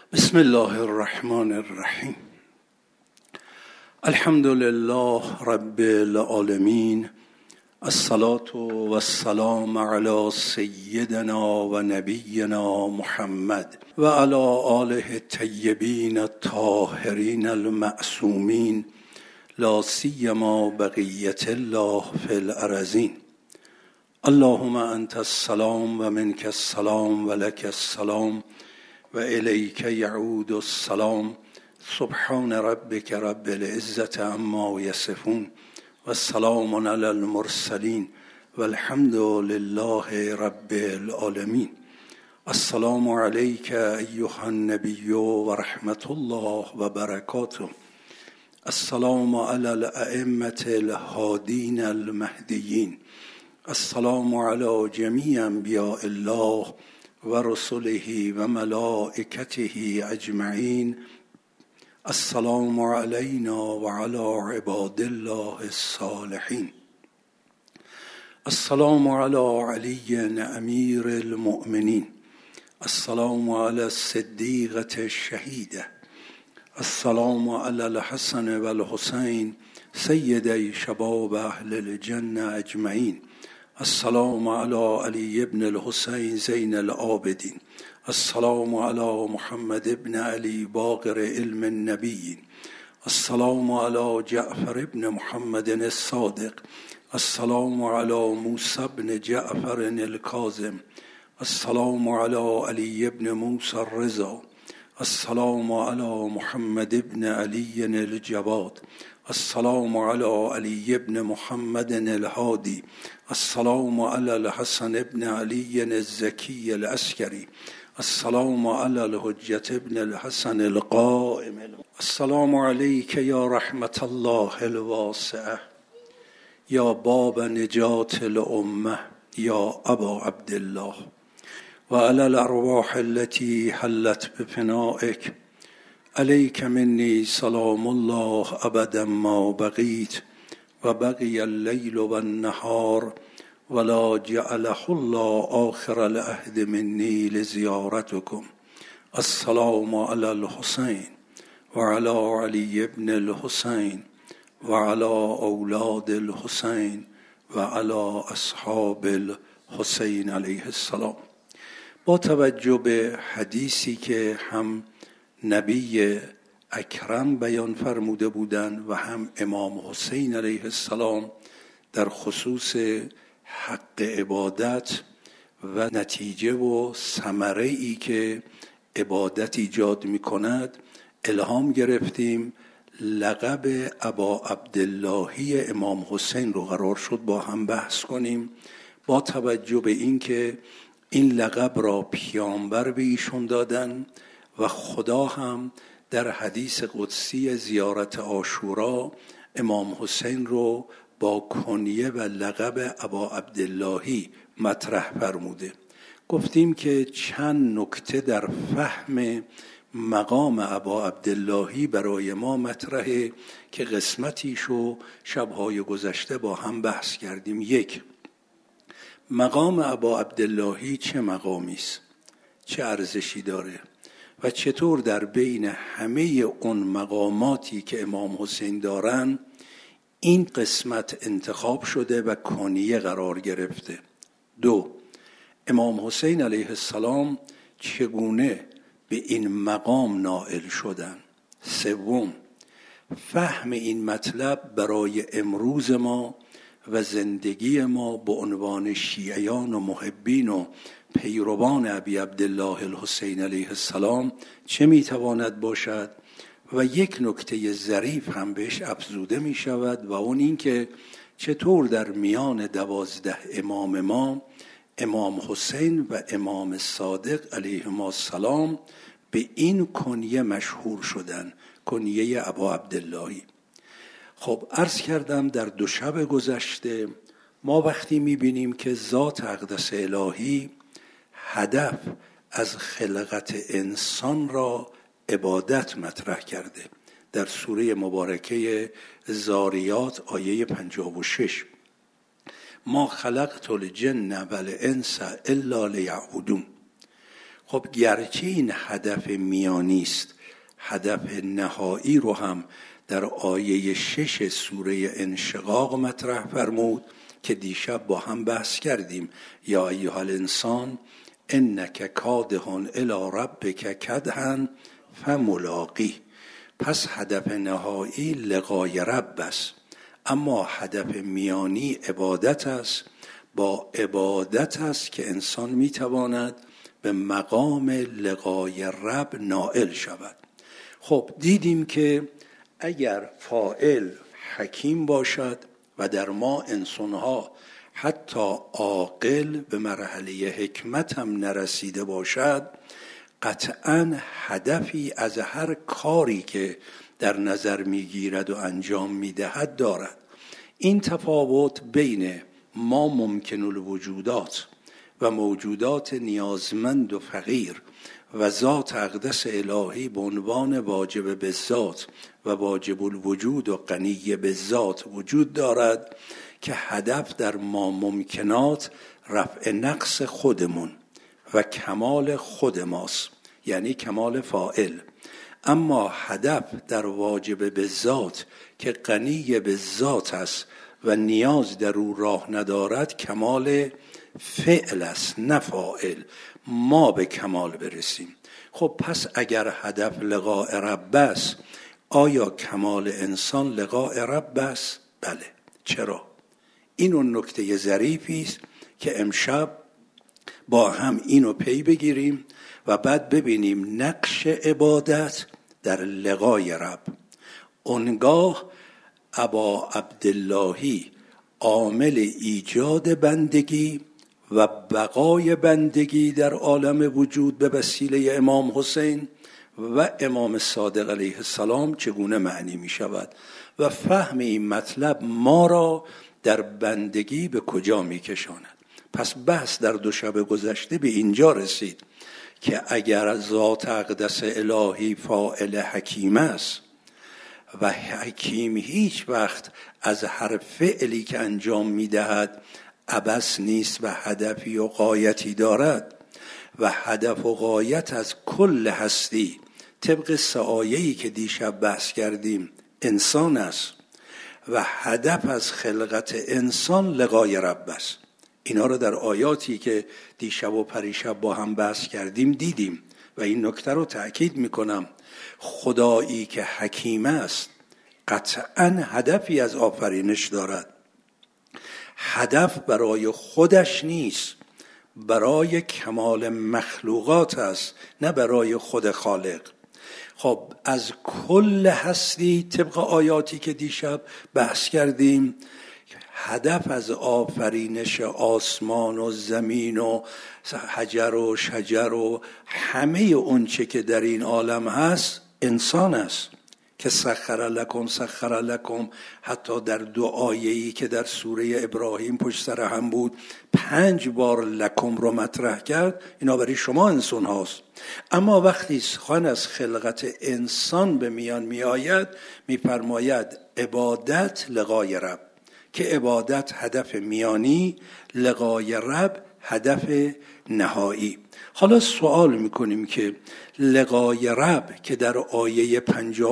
بسم الله الرحمن الرحیم. الحمد لله رب العالمین، الصلاة والسلام علی سیدنا و نبینا محمد و علی آله الطیبین الطاهرین المعصومین، لا سیما بقیة الله فی الارضین. اللهم انت السلام و منک السلام و لک السلام و الیک یعود السلام. سبحان ربک رب العزة عما یصفون و سلام علی المرسلین و الحمد لله رب العالمین. السلام علیک ایها النبی و رحمت الله و برکاته. السلام علی الائمة الهادین المهدیین. السلام علی جمیع انبیاء الله و رسله و ملائکته اجمعین. السلام علینا و علی عباد الله الصالحین. السلام علی علی امیر المؤمنین. السلام علی الصدیقة الشهیدة. السلام علی الحسن و الحسین سیدی شباب اهل الجنة اجمعین. السلام علی علی ابن الحسین زین العابدین. السلام علی محمد ابن علی باقر علم النبیین. السلام علی جعفر ابن محمد الصادق. السلام علی موسی ابن جعفر الکاظم. السلام علی علی ابن موسی الرضا. السلام علی محمد ابن علی الجواد. السلام علی علی ابن محمد الهادی. السلام علی الحسن ابن علی الزکی العسکری. السلام علی الحجة ابن الحسن القائم. السلام علیک یا رحمت الله الواسعه، یا باب نجات الامه، یا ابا عبدالله، و علی الارواح التي حلت بفنائک. علیک منی سلام الله ابدا ما بقیت و بقی اللیل و النهار ولا جعله الله آخر العهد منی لزیارتکم. السلام علی الحسین و علی علی ابن الحسین و علی اولاد الحسین و علی اصحاب الحسین علیه السلام. با توجه به حدیثی که هم نبی اکرم بیان فرموده بودند و هم امام حسین علیه السلام در خصوص حق عبادت و نتیجه و ثمره ای که عبادت ایجاد می کند، الهام گرفتیم لقب ابا عبداللهی امام حسین رو قرار شد با هم بحث کنیم، با توجه به اینکه این لقب را پیامبر به ایشون دادن و خدا هم در حدیث قدسی زیارت عاشورا امام حسین رو با کنیه و لقب ابا عبداللهی مطرح فرموده. گفتیم که چند نکته در فهم مقام ابا عبداللهی برای ما مطرحه که قسمتیشو شبهای گذشته با هم بحث کردیم. یک، مقام ابا عبداللهی چه مقامی است، چه ارزشی داره و چطور در بین همه اون مقاماتی که امام حسین دارن این قسمت انتخاب شده و کنیه قرار گرفته. دو، امام حسین علیه السلام چگونه به این مقام نائل شدن. سوم، فهم این مطلب برای امروز ما و زندگی ما به عنوان شیعیان و محبین و پیروان ابی عبدالله الحسین علیه السلام چه میتواند باشد و یک نکته ظریف هم بهش افزوده می شود و اون این که چطور در میان 12 امام ما امام حسین و امام صادق علیهما السلام به این کنیه مشهور شدن، کنیه ابا عبداللهی. خب عرض کردم در 2 شب گذشته ما وقتی میبینیم که ذات اقدس الهی هدف از خلقت انسان را عبادت مطرح کرده در سوره مبارکه ذاریات آیه 56، ما خلقت الجن والانس الا لیعبدون. خب گرچه این هدف میانی است، هدف نهایی رو هم در آیه 6 سوره انشقاق مطرح فرمود که دیشب با هم بحث کردیم. یا ایها الانسان انک کادح الی ربک کدحا فملاقیه. پس هدف نهایی لقای رب است، اما هدف میانی عبادت است. با عبادت است که انسان میتواند به مقام لقای رب نائل شود. خب دیدیم که اگر فاعل حکیم باشد و در ما انسانها حتی عاقل به مرحله حکمت هم نرسیده باشد، قطعاً هدفی از هر کاری که در نظر میگیرد و انجام میدهد دارد. این تفاوت بین ما ممکن الوجودات و موجودات نیازمند و فقیر و ذات اقدس الهی به عنوان واجب بالذات و واجب الوجود و غنی بالذات وجود دارد که هدف در ما ممکنات رفع نقص خودمون و کمال خود ماست، یعنی کمال فاعل. اما هدف در واجب بالذات که غنی بالذات است و نیاز در او راه ندارد کمال فعل است، نه فاعل. ما به کمال برسیم. خب پس اگر هدف لقاء رب است، آیا کمال انسان لقاء رب است؟ بله. چرا؟ این اون نکته ظریفی است که امشب با هم اینو پی بگیریم و بعد ببینیم نقش عبادت در لقای رب. اونگاه ابا عبداللهی عامل ایجاد بندگی و بقای بندگی در عالم وجود به وسیله امام حسین و امام صادق علیه السلام چگونه معنی می شود و فهم این مطلب ما را در بندگی به کجا می کشاند. پس بحث در 2 شب گذشته به اینجا رسید که اگر ذات اقدس الهی فاعل حکیم است و حکیم هیچ وقت از هر فعلی که انجام می‌دهد عبث نیست و هدفی و غایتی دارد و هدف و غایت از کل هستی طبق 3 آیه‌ای که دیشب بحث کردیم انسان است و هدف از خلقت انسان لقای رب است. اینا رو در آیاتی که دیشب و پریشب با هم بحث کردیم دیدیم و این نکته رو تأکید میکنم. خدایی که حکیم است قطعاً هدفی از آفرینش دارد. هدف برای خودش نیست، برای کمال مخلوقات است، نه برای خود خالق. خب از کل هستی طبق آیاتی که دیشب بحث کردیم هدف از آفرینش آسمان و زمین و حجر و شجر و همه اون چه که در این عالم هست انسان است که سخر لکم. حتی در 2 آیه‌ای که در سوره ابراهیم پشت سر هم بود 5 بار لکم رو مطرح کرد. اینا برای شما انسان هاست. اما وقتی سخن از خلقت انسان به میان می آید می فرماید عبادت لقای رب، که عبادت هدف میانی، لقای رب هدف نهایی. حالا سوال میکنیم که لقای رب که در آیه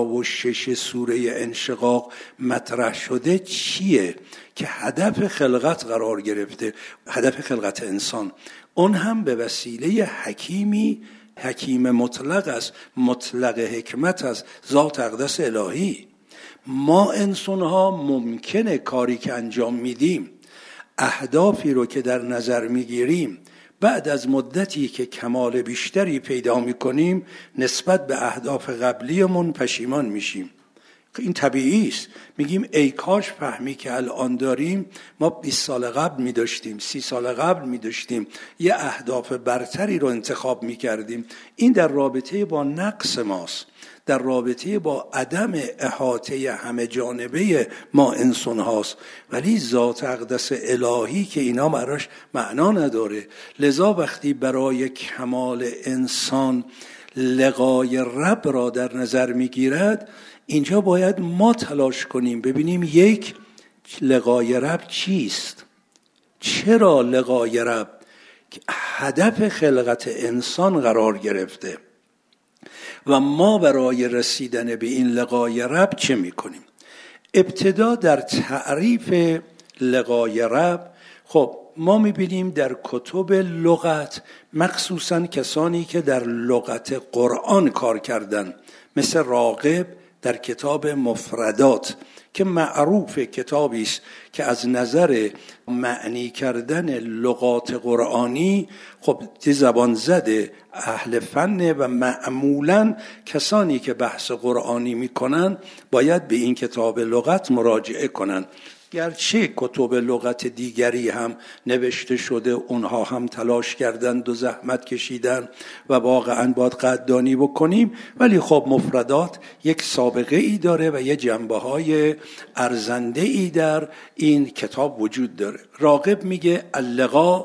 56 سوره انشقاق مطرح شده چیه که هدف خلقت قرار گرفته، هدف خلقت انسان؟ اون هم به وسیله حکیمی، حکیم مطلق است، مطلق حکمت است، ذات اقدس الهی. ما انسان ها ممکنه کاری که انجام میدیم، اهدافی رو که در نظر میگیریم، بعد از مدتی که کمال بیشتری پیدا میکنیم نسبت به اهداف قبلیمون پشیمان میشیم. این طبیعی است. میگیم ای کاش فهمی که الان داریم ما 20 سال قبل میداشتیم، 30 سال قبل میداشتیم، یه اهداف برتری رو انتخاب میکردیم. این در رابطه با نقص ماست، در رابطه با عدم احاطه همه جانبه ما انسان هاست. ولی ذات اقدس الهی که اینا براش معنا نداره. لذا وقتی برای کمال انسان لقای رب را در نظر میگیرد، اینجا باید ما تلاش کنیم ببینیم یک، لقای رب چیست؟ چرا لقای رب؟ که هدف خلقت انسان قرار گرفته و ما برای رسیدن به این لقای رب چه میکنیم. ابتدا در تعریف لقای رب، خب ما میبینیم در کتب لغت، مخصوصا کسانی که در لغت قرآن کار کردن، مثل راغب در کتاب مفردات که معروف کتابی است که از نظر معنی کردن لغات قرآنی خب زبان زده اهل فن و معمولا کسانی که بحث قرآنی میکنن باید به این کتاب لغت مراجعه کنن. گرچه کتب لغت دیگری هم نوشته شده، اونها هم تلاش کردن و زحمت کشیدن و واقعا باید قدردانی بکنیم، ولی خب مفردات یک سابقه ای داره و یه جنبه های ارزنده ای در این کتاب وجود داره. راغب میگه اللقا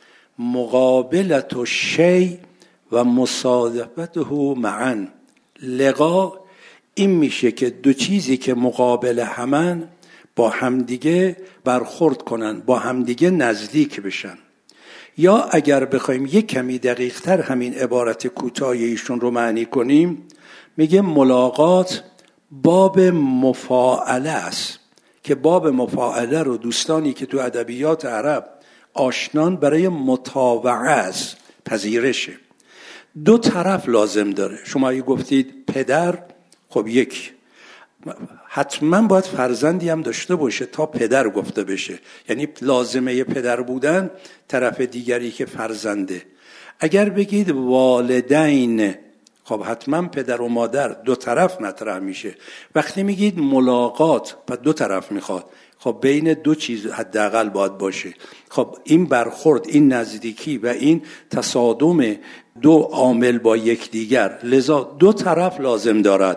مقابلت الشیء و مصادفته معا. لقا این میشه که دو چیزی که مقابل همن با همدیگه برخورد کنن، با همدیگه نزدیک بشن. یا اگر بخوایم یک کمی دقیق‌تر همین عبارت کوتاه ایشون رو معنی کنیم، میگه ملاقات باب مفاعله است که باب مفاعله رو دوستانی که تو ادبیات عرب آشنان برای مطاوعه است، پذیرشه. دو طرف لازم داره. شما اگه گفتید پدر، خب یک حتما باید فرزندی هم داشته باشه تا پدر گفته بشه، یعنی لازمه پدر بودن طرف دیگری که فرزنده. اگر بگید والدین، خب حتما پدر و مادر، دو طرف مطرح میشه. وقتی میگید ملاقات، پس دو طرف میخواد، خب بین دو چیز حداقل باید باشه. خب این برخورد، این نزدیکی و این تصادم دو عامل با یکدیگر، لذا دو طرف لازم دارد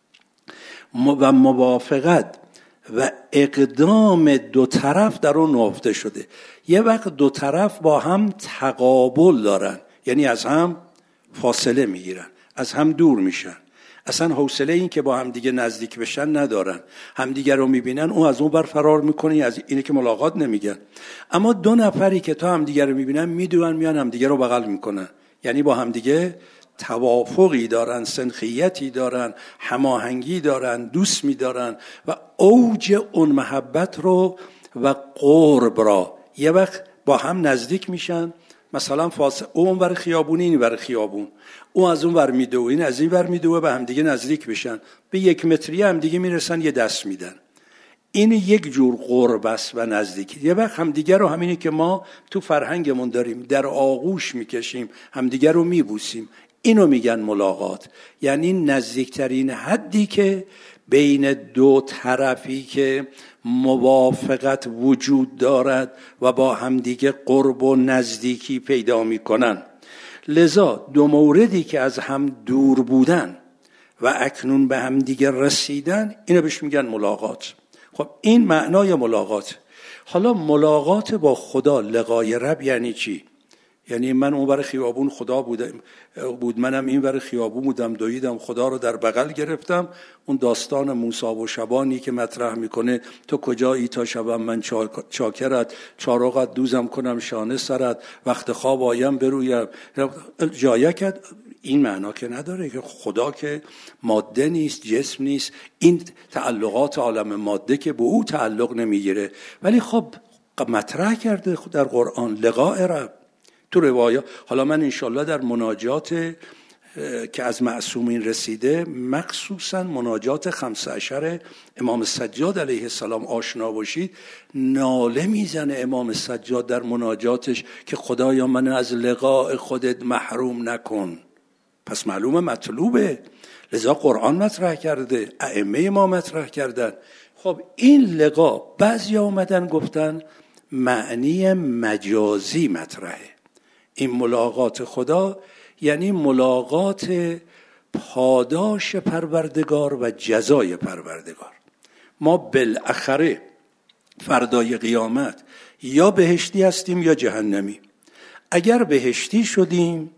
و موافقت و اقدام دو طرف در اون نهفته شده. یه وقت دو طرف با هم تقابل دارن، یعنی از هم فاصله میگیرن، از هم دور میشن، اصلا حوصله این که با هم دیگه نزدیک بشن ندارن، همدیگه رو میبینن، اون از اون بر فرار میکنه، از اینه که ملاقات نمیگن. اما دو نفری که تا همدیگه رو میبینن میدونن، میان همدیگه رو بغل میکنن، یعنی با همدیگه توافقی دارن، سنخیتی دارن، هماهنگی دارن، دوست می‌دارن و اوج اون محبت رو و قرب را یه وقت با هم نزدیک میشن. مثلا اون ور خیابون، این ور خیابون، اون از اون ور میدوه، این از این ور میدوه، به هم دیگه نزدیک بشن، به 1 متری هم دیگه میرسن، یه دست میدن. این یک جور قرب است و نزدیکی. یه وقت همدیگه رو، همینی که ما تو فرهنگمون داریم، در آغوش میکشیم، همدیگه رو میبوسیم، اینو میگن ملاقات. یعنی نزدیکترین حدی که بین دو طرفی که موافقت وجود دارد و با همدیگه قرب و نزدیکی پیدا میکنن. لذا دو موردی که از هم دور بودن و اکنون به همدیگه رسیدن، اینو بهش میگن ملاقات. خب این معنای ملاقات. حالا ملاقات با خدا، لقای رب، یعنی چی؟ یعنی من اون ور خیابون خدا بود، منم این ور خیابون بودم، دویدم خدا رو در بغل گرفتم. اون داستان موسی و شبانی که مطرح میکنه، تو کجایی تا شبم من چاکرت، چارقت دوزم کنم شانه سرت، وقت خواب آیم برویم جایکت. این معنا که نداره که خدا که ماده نیست، جسم نیست، این تعلقات عالم ماده که به او تعلق نمیگیره، ولی خب مطرح کرده در قرآن لقاء رب تو روایات. حالا من انشالله در مناجات که از معصومین رسیده، مخصوصا مناجات 15 امام سجاد علیه السلام آشنا باشید، ناله میزنه امام سجاد در مناجاتش که خدایا من از لقاء خودت محروم نکن. پس معلومه مطلوبه، لذا قرآن مطرح کرده، ائمه ما مطرح کردن. خب این لقا بعضی اومدن گفتن معنی مجازی مطرحه. این ملاقات خدا یعنی ملاقات پاداش پروردگار و جزای پروردگار. ما بالاخره فردای قیامت یا بهشتی هستیم یا جهنمی. اگر بهشتی شدیم،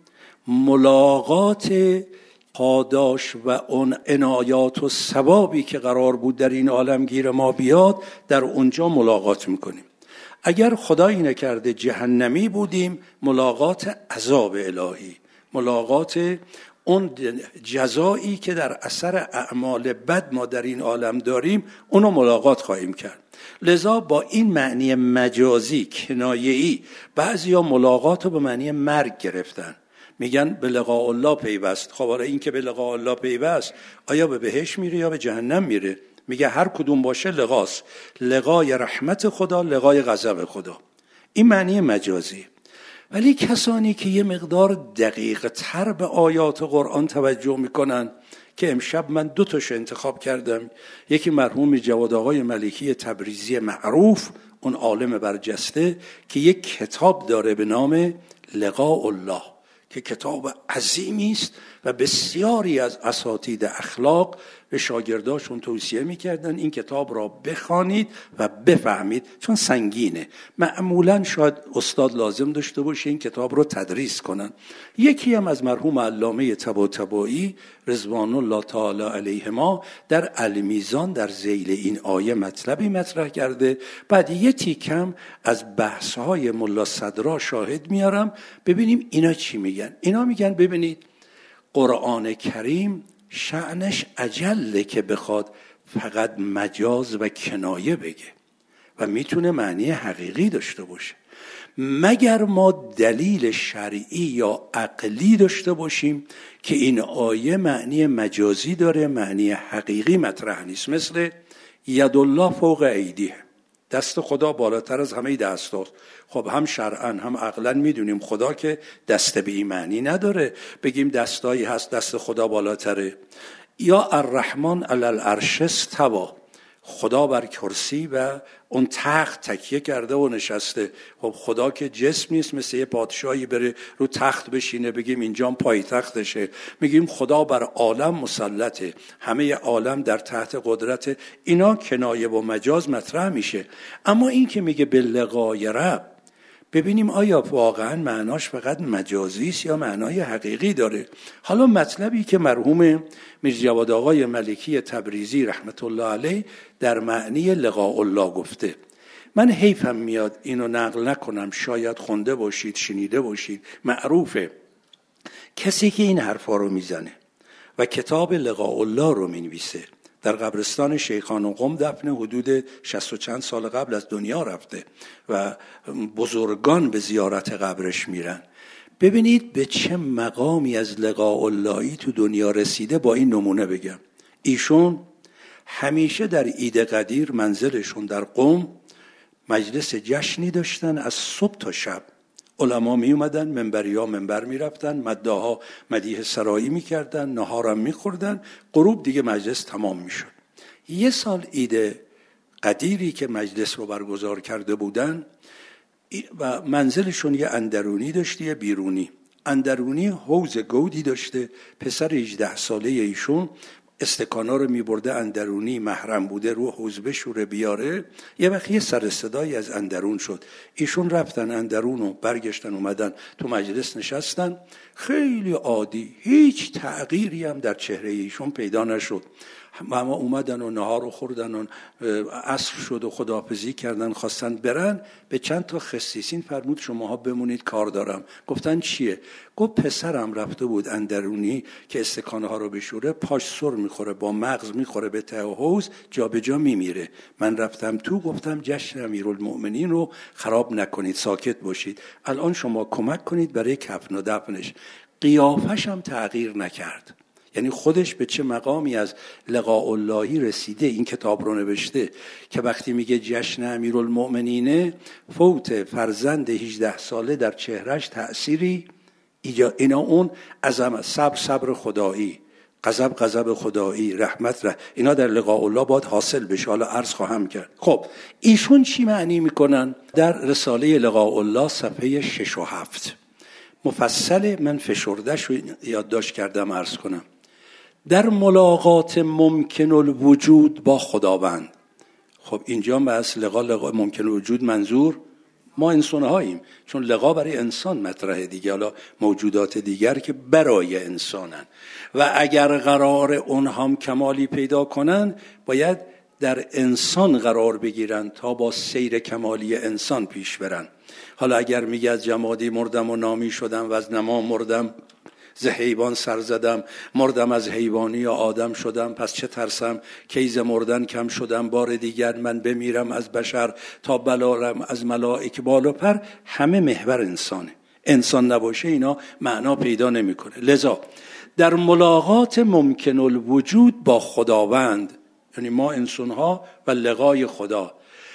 ملاقات پاداش و اون عنایات و ثوابی که قرار بود در این عالم گیر ما بیاد، در اونجا ملاقات میکنیم. اگر خدایی نکرده جهنمی بودیم، ملاقات عذاب الهی، ملاقات اون جزایی که در اثر اعمال بد ما در این عالم داریم، اونو ملاقات خواهیم کرد. لذا با این معنی مجازی کنایه‌ای بعضیا ملاقات رو به معنی مرگ گرفتن، میگن به لقاء الله پیوست. خب آره، این که به لقاء الله پیوست، آیا به بهشت میره یا به جهنم میره؟ میگه هر کدوم باشه لقاست، لقای رحمت خدا، لقای غضب خدا. این معنی مجازی. ولی کسانی که یه مقدار دقیق تر به آیات قرآن توجه میکنن، که امشب من 2 تاشو انتخاب کردم، یکی مرحوم جواد آقای ملکی تبریزی معروف، اون عالم برجسته، که یک کتاب داره به نام لقاء الله، که کتاب عظیمی است و بسیاری از اساتید اخلاق به شاگرداشون توصیه میکردن این کتاب را بخوانید و بفهمید، چون سنگینه. معمولا شاید استاد لازم داشته باشه این کتاب رو تدریس کنن. یکی هم از مرحوم علامه طباطبایی رضوان الله تعالی علیهما در المیزان در ذیل این آیه مطلبی مطرح کرده. بعد یه تیکم از بحث‌های ملا صدرا شاهد میارم، ببینیم اینا چی میگن. اینا میگن ببینید قرآن کریم شأنش اجله که بخواد فقط مجاز و کنایه بگه و میتونه معنی حقیقی داشته باشه، مگر ما دلیل شرعی یا عقلی داشته باشیم که این آیه معنی مجازی داره، معنی حقیقی مطرح نیست. مثل یدالله فوق ایدیه، دست خدا بالاتر از همه دست هاست. خب هم شرعاً هم عقلاً میدونیم خدا که دست به این معنی نداره بگیم دستایی هست دست خدا بالاتره. یا الرحمن علی العرش استوی، خدا بر کرسی و اون تخت تکیه کرده و نشسته. خب خدا که جسم نیست مثل یه پادشاهی بره رو تخت بشینه بگیم اینجا پای تختشه. میگیم خدا بر عالم مسلطه، همه عالم در تحت قدرت. اینا کنایه و مجاز مطرح میشه. اما این که میگه باللقای رب، ببینیم آیا واقعا معناش فقط مجازی است یا معنای حقیقی داره. حالا مطلبی که مرحوم میرزا جواد آقای ملکی تبریزی رحمت الله علیه در معنی لقاء الله گفته، من حیفم میاد اینو نقل نکنم، شاید خونده باشید شنیده باشید، معروفه. کسی که این حرفا رو میزنه و کتاب لقاء الله رو مینویسه، در قبرستان شیخان قم دفن، حدود 60 و چند سال قبل از دنیا رفته و بزرگان به زیارت قبرش میرن. ببینید به چه مقامی از لقاء اللهی تو دنیا رسیده. با این نمونه بگم، ایشون همیشه در عید قدیر منزلشون در قم مجلس جشنی داشتن، از صبح تا شب علما می اومدن، منبریا منبر می رفتن، مداها مدیح سرایی می کردن، نهارم می خوردن، غروب دیگه مجلس تمام می شد. یه سال عید قدیری که مجلس رو برگزار کرده بودن و منزلشون یه اندرونی داشته یه بیرونی. اندرونی حوض گودی داشته، پسر 18 ساله ایشون استکانا رو میبرده اندرونی، محرم بوده رو حوض بشوره بیاره. یه وقت یه سر صدایی از اندرون شد، ایشون رفتن اندرون و برگشتن اومدن تو مجلس نشستن، خیلی عادی، هیچ تغییری هم در چهره ایشون پیدا نشد. اما اومدن و نهار رو خوردن و عصر شد و خداحافظی کردن، خواستن برن. به چند تا خصیصین فرمود شماها بمونید کار دارم. گفتن چیه؟ گفت پسرم رفته بود اندرونی که استکانه ها رو بشوره، پاش سر میخوره، با مغز میخوره به ته حوض، جا به جا میمیره. من رفتم تو، گفتم جشن امیرالمؤمنین رو خراب نکنید، ساکت باشید، الان شما کمک کنید برای کفن و دفنش. قیافش هم تغییر نکرد. یعنی خودش به چه مقامی از لقاء اللهی رسیده. این کتاب رو نوشته که وقتی میگه جشن امیرالمؤمنینه، فوت فرزند 18 ساله در چهرش تأثیری اینا اون عظمت، صبر خدایی، غضب خدایی، رحمت اینا در لقاء الله باید حاصل بشه. حالا عرض خواهم کرد. خب ایشون چی معنی میکنن؟ در رساله لقاء الله صفحه 6 و 7 مفصل، من فشردش رو یادداشت کردم عرض کنم. در ملاقات ممکن الوجود با خداوند. خب اینجا بس لقا ممکن الوجود منظور ما انسان هاییم، چون لقا برای انسان مطرحه دیگه، حالا موجودات دیگر که برای انسانن و اگر قرار اونها هم کمالی پیدا کنن باید در انسان قرار بگیرن تا با سیر کمالی انسان پیش برن. حالا اگر میگه از جمادی مردم و نامی شدم و از نما مردم، ز حیوان سر زدم، مردم از حیوانی یا آدم شدم، پس چه ترسم که ز مردن کم شدم، بار دیگر من بمیرم از بشر تا بلارم از ملائک بال و پر. همه محور انسانه. انسان نباشه اینا معنا پیدا نمیکنه. لذا در ملاقات ممکن الوجود با خداوند، یعنی ما انسان‌ها و لقای خدا،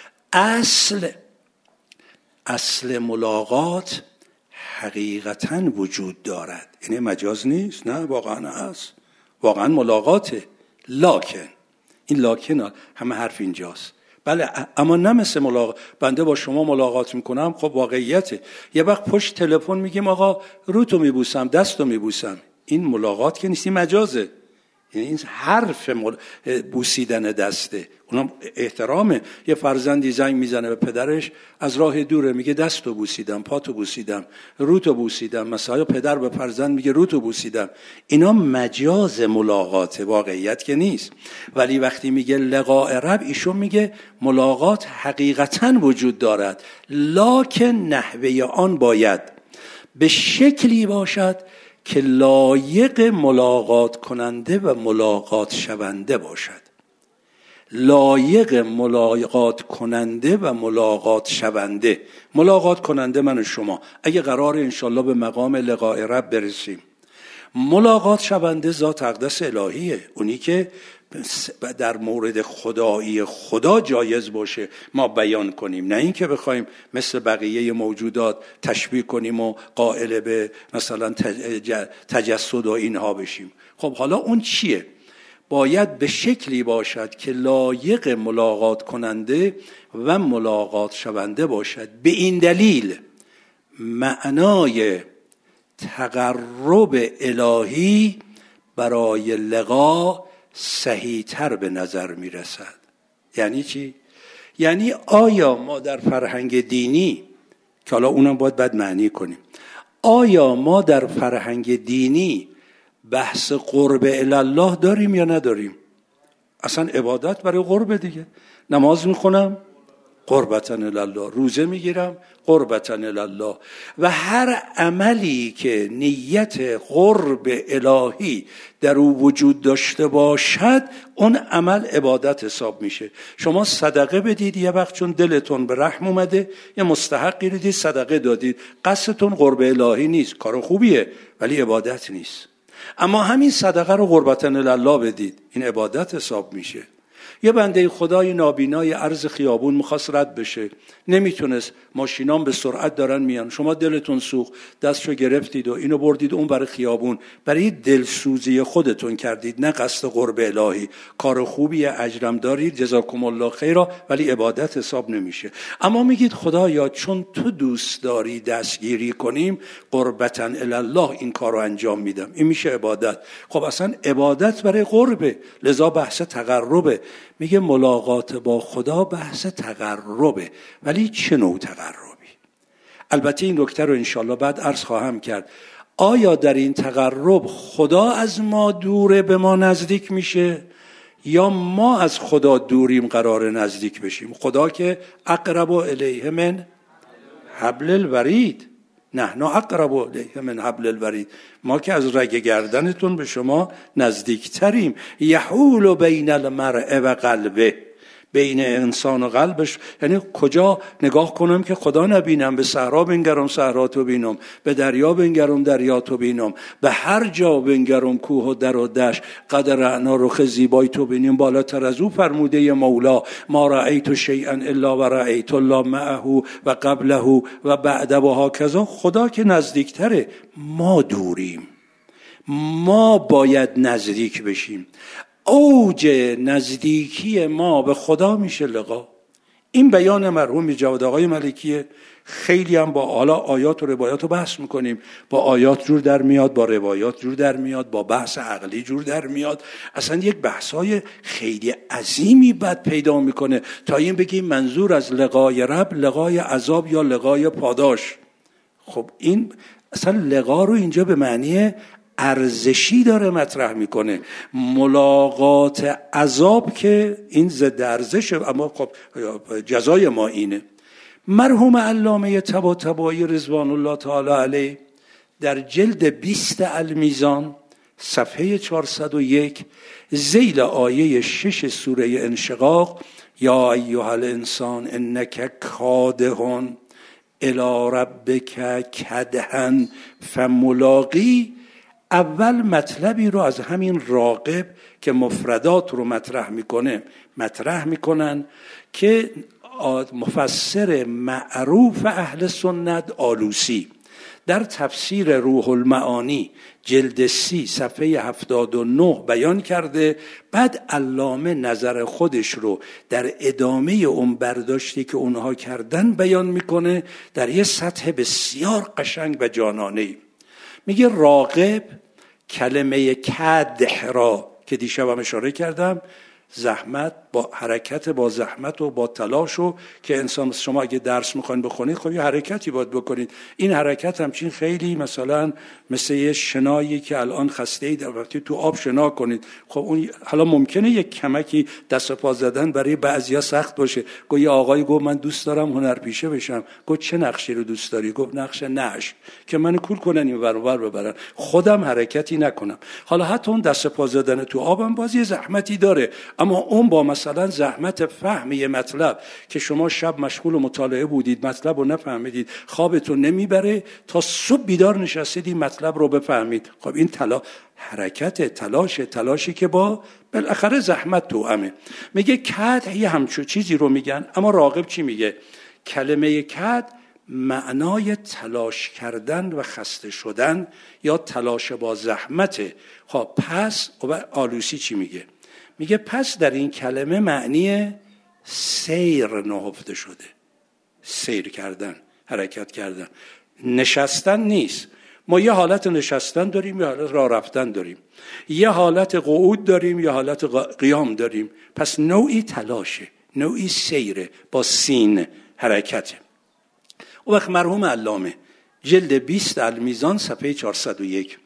اصل ملاقات حقیقتاً وجود دارد، یعنی مجاز نیست، نه واقعا هست، واقعا ملاقاته. لاکن، این لاکن همه حرف اینجاست. بله، اما نه مثل ملاقات بنده با شما ملاقات میکنم، خب واقعیته. یه وقت پشت تلفن میگیم آقا روتو میبوسم، دستو میبوسم، این ملاقات که نیست، این مجازه. یعنی این حرف بوسیدن دسته، اونم احترامه. یه فرزندی زنگ میزنه به پدرش از راه دوره، میگه دستو بوسیدم، پاتو بوسیدم، روتو بوسیدم. مثلا پدر به فرزند میگه روتو بوسیدم. اینا مجاز ملاقات، واقعیت که نیست. ولی وقتی میگه لقاء رب، ایشون میگه ملاقات حقیقتاً وجود دارد، لکن نحوه آن باید به شکلی باشد که لایق ملاقات کننده و ملاقات شونده باشد. لایق ملاقات کننده و ملاقات شونده. ملاقات کننده من و شما، اگه قرار انشالله به مقام لقاء رب برسیم. ملاقات شونده ذات اقدس الهیه، اونی که در مورد خدایی خدا جایز باشه ما بیان کنیم، نه این که بخوایم مثل بقیه موجودات تشبیه کنیم و قائل به مثلا تجسد و اینها بشیم. خب حالا اون چیه؟ باید به شکلی باشد که لایق ملاقات کننده و ملاقات شونده باشد. به این دلیل معنای تقرب الهی برای لقا صحیح‌تر به نظر میرسد. یعنی چی؟ یعنی آیا ما در فرهنگ دینی، که حالا اونم باید بعد معنی کنیم، آیا ما در فرهنگ دینی بحث قرب الله داریم یا نداریم؟ اصلا عبادت برای قرب دیگه. نماز میخونم قربتاً الله، روزه میگیرم قربتاً الله، و هر عملی که نیت قرب الهی در او وجود داشته باشد اون عمل عبادت حساب میشه. شما صدقه بدید، یه وقت چون دلتون به رحم اومده یه مستحقی رو دید صدقه دادید، قصدتون قرب الهی نیست، کار خوبیه ولی عبادت نیست. اما همین صدقه رو قربتاً الله بدید، این عبادت حساب میشه. یه بنده خدای نابینای عرض خیابون میخواست رد بشه، نمیتونست، ماشینام به سرعت دارن میان، شما دلتون سوخت، دستشو گرفتید و اینو بردید اون برای خیابون، برای دلسوزی خودتون کردید، نه قصد قرب الهی. کار خوبیه، اجرم دارید، جزاکم الله خیرا، ولی عبادت حساب نمیشه. اما میگید خدایا چون تو دوست داری دستگیری کنیم، قربتاً الله این کارو انجام میدم، این میشه عبادت. خب اصلا عبادت برای قربه، لذا بحث تقربه. میگه ملاقات با خدا بحث تقربه، ولی چه نوع تقربی؟ البته این نکته رو انشالله بعد عرض خواهم کرد. آیا در این تقرب خدا از ما دوره به ما نزدیک میشه یا ما از خدا دوریم قرار نزدیک بشیم؟ خدا که اقرب الیه من حبل الورید، نحن اقرب الیه من حبل الورید، ما که از رگ گردنتون به شما نزدیکتریم. یحول بین المرء و قلبه، بین انسان و قلبش. یعنی کجا نگاه کنم که خدا نبینم؟ به صحرا بنگرم صحرا تو بینم، به دریا بنگرم دریا تو بینم، به هر جا بنگرم کوه و در و دشت، قد رعنا رخ زیبای تو بینیم. بالاتر از او فرموده مولا ما رأیت شیئا الا و رأیت الله معه و قبله و بعده و هاکذا. خدا که نزدیکتره، ما دوریم، ما باید نزدیک بشیم. اوج نزدیکی ما به خدا میشه لقا. این بیان مرحوم جواد آقای ملکیه. خیلی هم با حالا آیات و روایات رو بحث میکنیم، با آیات جور در میاد، با روایات جور در میاد، با بحث عقلی جور در میاد. اصلا یک بحثای خیلی عظیمی بعد پیدا میکنه تا این بگیم منظور از لقای رب لقای عذاب یا لقای پاداش. خب این اصلا لقا رو اینجا به معنی ارزشی داره مطرح میکنه. ملاقات عذاب که این ضد ارزشه، اما خب جزای ما اینه. مرحوم علامه طباطبایی رضوان الله تعالی علیه در جلد 20 المیزان صفحه 401 ذیل آیه 6 سوره انشقاق یا ایها الانسان انک کادحون الی ربک کدحا فملاقی، اول مطلبی رو از همین راغب که مفردات رو مطرح میکنن که مفسر معروف اهل سنت آلوسی در تفسیر روح المعانی جلد 30 صفحه 79 بیان کرده. بعد علامه نظر خودش رو در ادامه اون برداشتی که اونها کردن بیان میکنه در یه سطح بسیار قشنگ و جانانه‌ای. میگه راغب کلمه کدح را که دیشبم اشاره کردم، زحمت با حرکت، با زحمت و با تلاش، و که انسان شما اگه درس میخواین بخونید خب یه حرکتی باید بکنید. این حرکت همچین خیلی مثلا مثل یه شنایی که الان خسته اید وقتی تو آب شنا کنید، خب اون حالا ممکنه یک کمکی دست و پا زدن برای بعضیا سخت باشه. یه آقایی گفت من دوست دارم هنرپیشه بشم. گفت چه نقشی رو دوست داری؟ گفت نقش نعش، که منو کول کنن این ور اون ور ببرن، خودم حرکتی نکنم. حالا حتی اون دست و پا زدن تو آبم باز یه زحمتی داره، اما اون با مثلا زحمت فهم یه مطلب که شما شب مشغول مطالعه بودید، مطلب رو نفهمیدید، خوابتون نمیبره، تا صبح بیدار نشستید این مطلب رو بفهمید. خب این حرکت، تلاشی که با بالاخره زحمت توامه. میگه کد یه همچون چیزی رو میگن، اما راغب چی میگه؟ کلمه کد معنای تلاش کردن و خسته شدن یا تلاش با زحمته. خب پس آلوسی چی میگه؟ میگه پس در این کلمه معنی سیر نهفته شده، سیر کردن، حرکت کردن، نشستن نیست. ما یه حالت نشستن داریم، یه حالت راه رفتن داریم، یه حالت قعود داریم، یه حالت قیام داریم. پس نوعی تلاشه، نوعی سیره، با سین حرکته. و وقت مرحوم علامه جلد 20 المیزان صفحه 401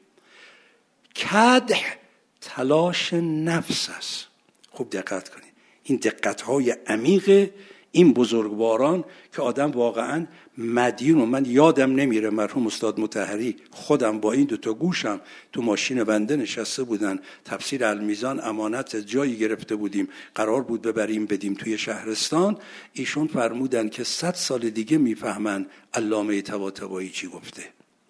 کدح تلاش نفس است. خوب دقت کنید، این دقت‌های عمیق این بزرگواران که آدم واقعاً مدیون. و من یادم نمیره مرحوم استاد مطهری خودم با این دوتا گوشم تو ماشین بنده نشسته بودن، تفسیر المیزان امانت جایی گرفته بودیم، قرار بود ببریم بدیم توی شهرستان. ایشون فرمودن که 100 سال دیگه میفهمن علامه طباطبایی چی گفته.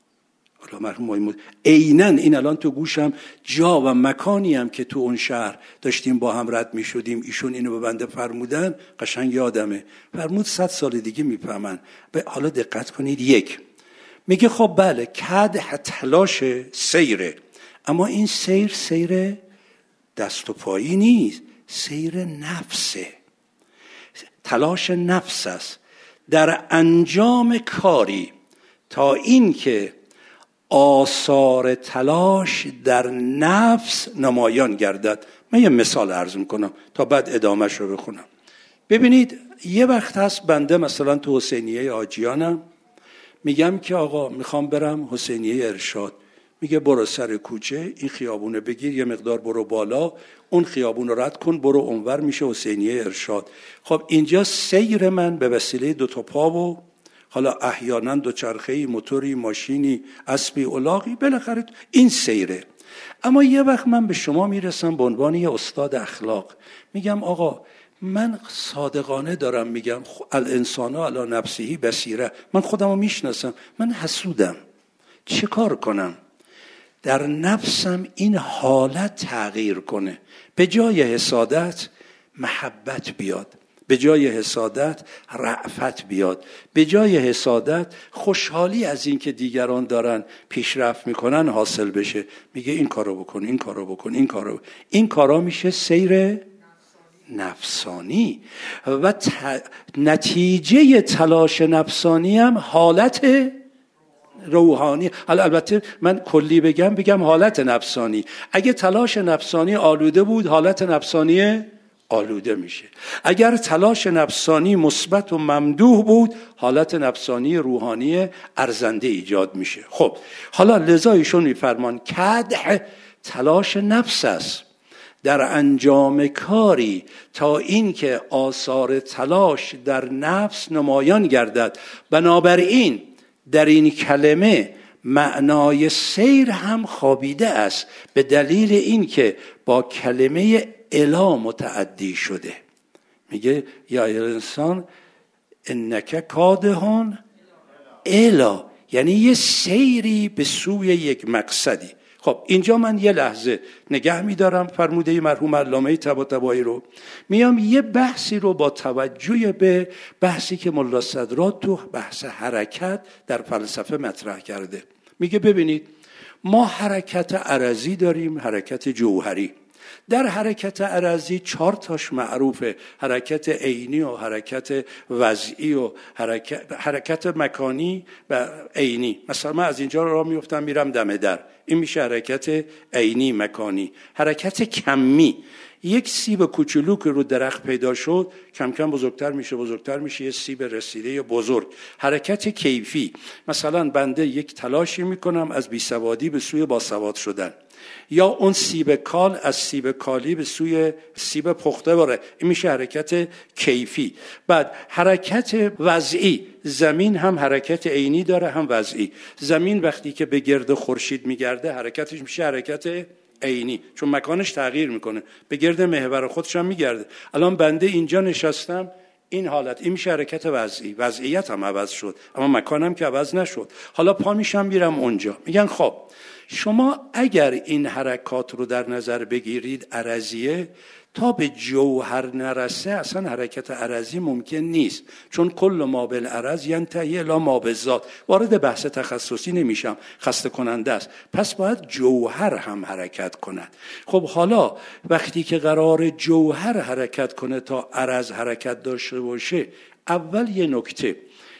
مرحوم عیناً این الان تو گوشم جا و مکانی هم که تو اون شهر داشتیم با هم رد می شدیم ایشون اینو به بنده فرمودن، قشنگ یادمه. فرمود 100 سال دیگه میفهمن. حالا دقت کنید. یک میگه خب بله کدح تلاش سیره، اما این سیر دست و پایی نیست، سیر نفسه، تلاش نفس است در انجام کاری تا این که آثار تلاش در نفس نمایان گردد. من یه مثال عرض میکنم تا بعد ادامهش رو بخونم. ببینید یه وقت هست بنده مثلا تو حسینیه آجیانم، میگم که آقا میخوام برم حسینیه ارشاد. میگه برو سر کوچه این خیابونه بگیر، یه مقدار برو بالا، اون خیابون رو رد کن، برو اونور، میشه حسینیه ارشاد. خب اینجا سیر من به وسیله 2 تا پا و حالا احیانا 2 چرخه‌ای، موتوری، ماشینی، اسبی، الاغی، بالاخره این سیره. اما یه وقت من به شما میرسم به عنوان یه استاد اخلاق، میگم آقا من صادقانه دارم میگم الانسان علی نفسه بصیره، من خودمو میشناسم، من حسودم، چه کار کنم؟ در نفسم این حالت تغییر کنه، به جای حسادت محبت بیاد، به جای حسادت رأفت بیاد، به جای حسادت خوشحالی از این که دیگران دارن پیشرفت میکنن حاصل بشه. میگه این کارو بکن، این کارو بکن، این کارو. این کارا میشه سیر نفسانی و نتیجه تلاش نفسانی هم حالت روحانی. البته من کلی بگم حالت نفسانی. اگه تلاش نفسانی آلوده بود، حالت نفسانی آلوده میشه. اگر تلاش نفسانی مثبت و ممدوح بود، حالت نفسانی روحانی ارزنده ایجاد میشه. خب حالا لذا ایشون میفرمان کدح تلاش نفس است در انجام کاری تا اینکه آثار تلاش در نفس نمایان گردد. بنابراین در این کلمه معنای سیر هم خوابیده است، به دلیل اینکه با کلمه الا متعدی شده. میگه یا انسان انک کادحون الا، یعنی یه سیری به سوی یک مقصدی. خب اینجا من یه لحظه نگه میدارم فرموده مرحوم علامه طباطبایی رو، میام یه بحثی رو با توجه به بحثی که ملا صدرات تو بحث حرکت در فلسفه مطرح کرده. میگه ببینید ما حرکت عرضی داریم، حرکت جوهری. در حرکت عرضی 4 تاش معروفه: حرکت عینی و حرکت وضعی و حرکت مکانی و عینی. مثلا من از اینجا راه میفتم میرم دم در، این میشه حرکت عینی مکانی. حرکت کمی، یک سیب کوچولو که رو درخت پیدا شد کم کم بزرگتر میشه یه سیب رسیده یا بزرگ. حرکت کیفی، مثلا بنده یک تلاشی میکنم از بیسوادی به سوی باسواد شدن، یا اون سیب کال از سیب کالی به سوی سیب پخته باره، این میشه حرکت کیفی. بعد حرکت وضعی، زمین هم حرکت عینی داره هم وضعی. زمین وقتی که به گرد خورشید میگرده حرکتش میشه حرکت عینی، چون مکانش تغییر میکنه، به گرد محور خودش هم میگرده. الان بنده اینجا نشستم، این حالت، این میشه حرکت وضعی. وضعیت هم عوض شد اما مکانم که عوض نشد. حالا پا میشم میرم اونجا. میگن خب شما اگر این حرکات رو در نظر بگیرید عرضیه، تا به جوهر نرسه اصلا حرکت عرضی ممکن نیست، چون کل ما بالعرض ینتهی الی ما بالذات. وارد بحث تخصصی نمیشم، خسته کننده است. پس باید جوهر هم حرکت کند. خب حالا وقتی که قرار جوهر حرکت کنه تا عرض حرکت داشته باشه، اول یه نکته،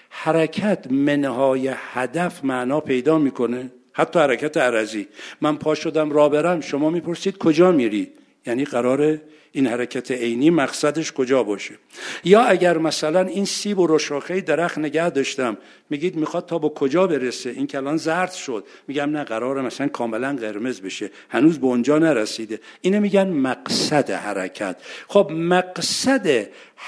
حرکت منهای هدف معنا پیدا میکنه. حتی حرکت عرضی، من پا شدم راه برم، شما میپرسید کجا میری، یعنی قراره این حرکت عینی مقصدش کجا باشه. یا اگر مثلا این سیب و رو شاخه درخت نگه داشتم، میگید میخواد تا به کجا برسه، این کلان زرد شد، میگم نه قراره مثلا کاملا قرمز بشه، هنوز به اونجا نرسیده. اینه میگن مقصد حرکت. خب مقصد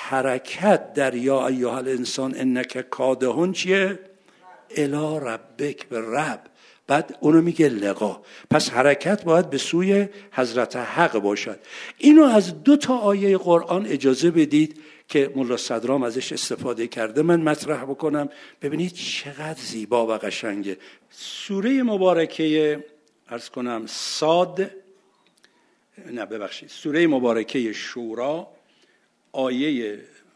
حرکت در یا ایها الانسان انک کادحون چیه؟ الی ربک، به رب. بعد اونو میگه لقا. پس حرکت باید به سوی حضرت حق باشد. اینو از 2 تا آیه قرآن اجازه بدید که ملا صدرام ازش استفاده کرده من مطرح بکنم. ببینید چقدر زیبا و قشنگه. سوره مبارکه عرض کنم سوره مبارکه شورا آیه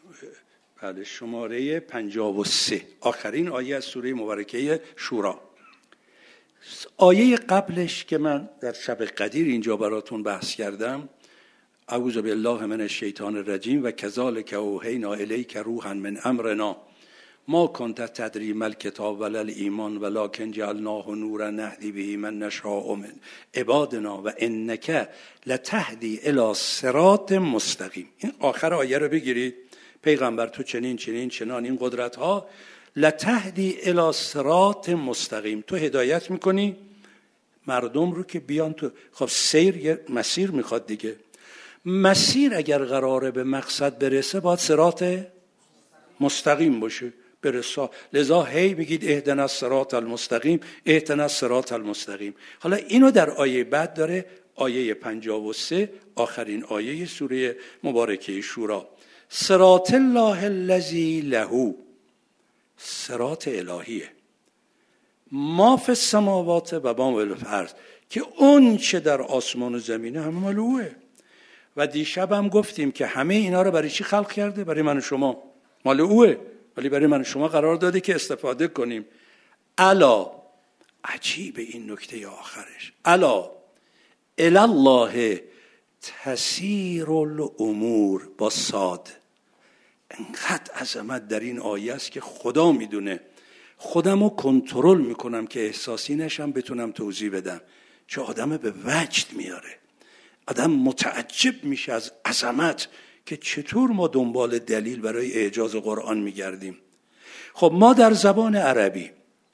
شماره 53، آخرین آیه از سوره مبارکه شورا. آیه قبلش که من در شب قدیر اینجا براتون بحث کردم، اعوذ بالله من الشیطان الرجیم و کذالک اوحینا الیک روحا من امرنا ما کنت تدری ما الکتاب ولا الایمان ولکن جعلناه نورا نهدی به من نشاء من عبادنا و انک لتهدی الی صراط مستقیم. این آخر آیه رو بگیرید، پیغمبر تو چنین چنان این قدرت ها، لتهدی الی صراط مستقیم، تو هدایت میکنی مردم رو که بیان تو. خب سیر یه مسیر میخواد دیگه. مسیر اگر قراره به مقصد برسه باید صراط مستقیم باشه، برسه. لذا هی بگید اهدنا الصراط المستقیم، اهدنا الصراط المستقیم. حالا اینو در آیه بعد داره، آیه 53 آخرین آیه سوره مبارکه شورا، صراط الله الذی له، صراط الهیه، ما فی السماوات و ما فی الارض، که اون چه در آسمان و زمینه همه مال اوه. و دیشب هم گفتیم که همه اینا رو برای چی خلق کرده؟ برای من و شما، مال اوه، ولی برای من و شما قرار داده که استفاده کنیم. الا، عجیب این نکته آخرش، الا الی الله تسیر الامور، با صاد. انقدر عظمت در این آیه است که خدا میدونه. خودمو کنترل میکنم که احساسی نشم، بتونم توضیح بدم، چه آدم به وجد میاره. آدم متعجب میشه از عظمت که چطور ما دنبال دلیل برای اعجاز قرآن میگردیم. خب ما در زبان عربی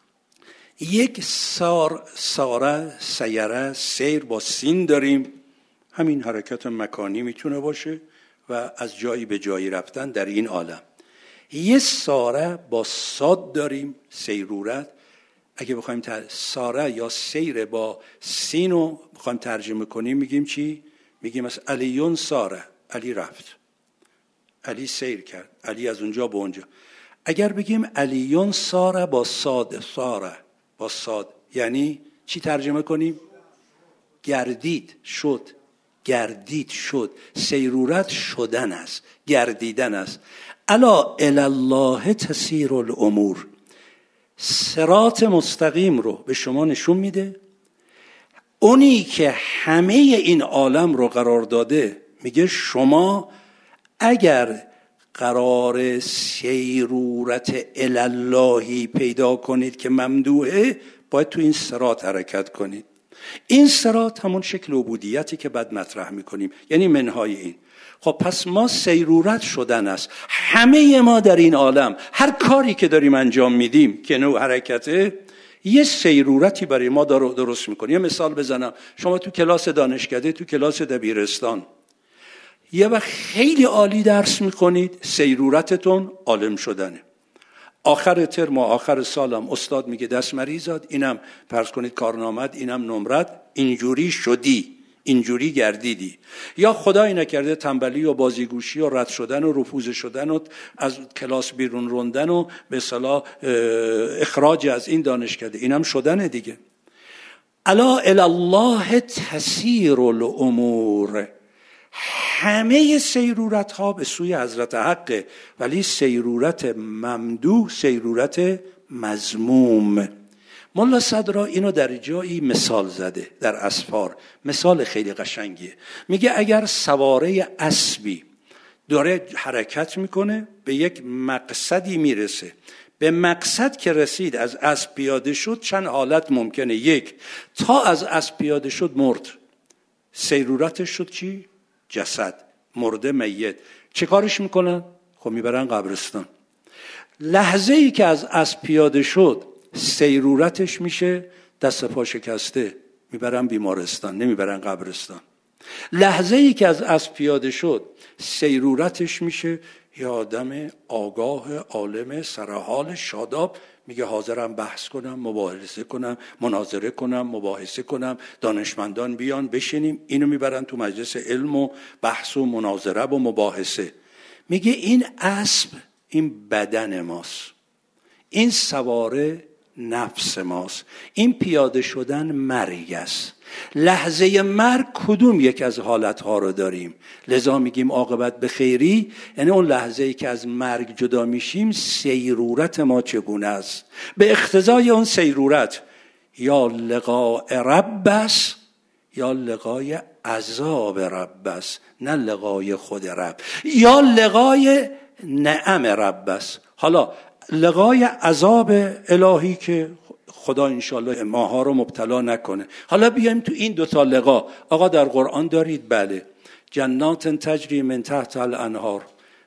یک ساره، سیره، سیر با سین داریم، همین حرکت مکانی میتونه باشه و از جایی به جایی رفتن در این عالم. یه ساره با صاد داریم، سیرورت. اگه بخوایم ساره یا سیر با سین رو بخوایم ترجمه کنیم میگیم چی؟ میگیم مثلا علیون ساره، علی رفت، علی سیر کرد، علی از اونجا به اونجا. اگر بگیم علیون ساره با صاد، ساره با صاد یعنی چی ترجمه کنیم؟ گردید شد، گردید شد. سیرورت شدن است، گردیدن است. الا الله تسیر الامور، صراط مستقیم رو به شما نشون میده. اونی که همه این عالم رو قرار داده میگه شما اگر قرار سیرورت اللهی پیدا کنید که ممدوحه، باید تو این صراط حرکت کنید. این صراط همون شکل عبودیتی که بعد مطرح میکنیم، یعنی منهای این. خب پس ما سیرورت شدن است. همه ما در این عالم هر کاری که داریم انجام میدیم که نوع حرکته، یه سیرورتی برای ما درست میکنه. یه مثال بزنم، شما تو کلاس دانشکده، تو کلاس دبیرستان یه وقت خیلی عالی درس میکنید، سیرورتتون عالم شدنه. آخر ترم و آخر سالم استاد میگه دست مریضات، اینم فرض کنید کارنامت، اینم نمرت، اینجوری شدی، اینجوری گردیدی. یا خدای نکرده تنبلی و بازیگوشی و رد شدن و رفوز شدن و از کلاس بیرون روندن و به اصطلاح اخراج از این دانشکده، اینم شدنه دیگه. الا الله تسیر الامور، همه سیرورت ها به سوی حضرت حقه، ولی سیرورت ممدوح، سیرورت مذموم. مولا صدرا اینو در جایی مثال زده در اسفار، مثال خیلی قشنگیه. میگه اگر سواره اسبی داره حرکت میکنه، به یک مقصدی میرسه، به مقصد که رسید از اسب پیاده شد، چند حالت ممکنه. یک، تا از اسب پیاده شد مرد، سیرورتش شد چی؟ جسد، مرده، میت. چه کارش میکنن؟ خب میبرن قبرستان. لحظه ای که از اسب پیاده شد سیرورتش میشه دست پا شکسته، میبرن بیمارستان، نمیبرن قبرستان. لحظه ای که از اسب پیاده شد سیرورتش میشه یه آدم آگاه، عالم، سرحال، شاداب، میگه حاضرم بحث کنم، مباحثه کنم، مناظره کنم، مباحثه کنم، دانشمندان بیان بشینیم. اینو میبرن تو مجلس علم و بحث و مناظره و مباحثه. میگه این اسب این بدن ماست، این سواره نفس ماست، این پیاده شدن مرگ است. لحظه مرگ کدوم یک از حالتها رو داریم؟ لذا میگیم عاقبت به خیری، یعنی اون لحظه ای که از مرگ جدا میشیم سیرورت ما چگونه است. به اقتضای اون سیرورت یا لقاء رب است یا لقای عذاب رب است، نه لقای خود رب، یا لقای نعم رب است. حالا لقای عذاب الهی که خدا انشالله ماها رو مبتلا نکنه. حالا بیایم تو این دوتا لقا. آقا در قرآن دارید؟ بله. جنات تجری من تحت الانهار،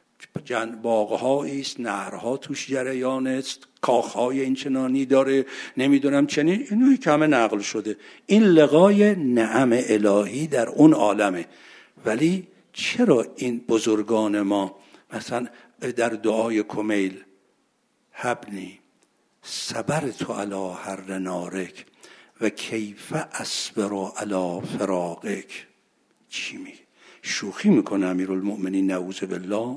باغ‌هایی است، نهرها توش جریان است، کاخهای این چنانی داره، نمیدونم چنین، اینو که همه نقل شده. این لقای نعم الهی در اون عالمه. ولی چرا این بزرگان ما مثلا در دعای کمیل حبنی صبرت علی حر نارک و کیف اصبر علی فراقک، چی میگه؟ شوخی میکنه امیرالمؤمنین نعوذ بالله.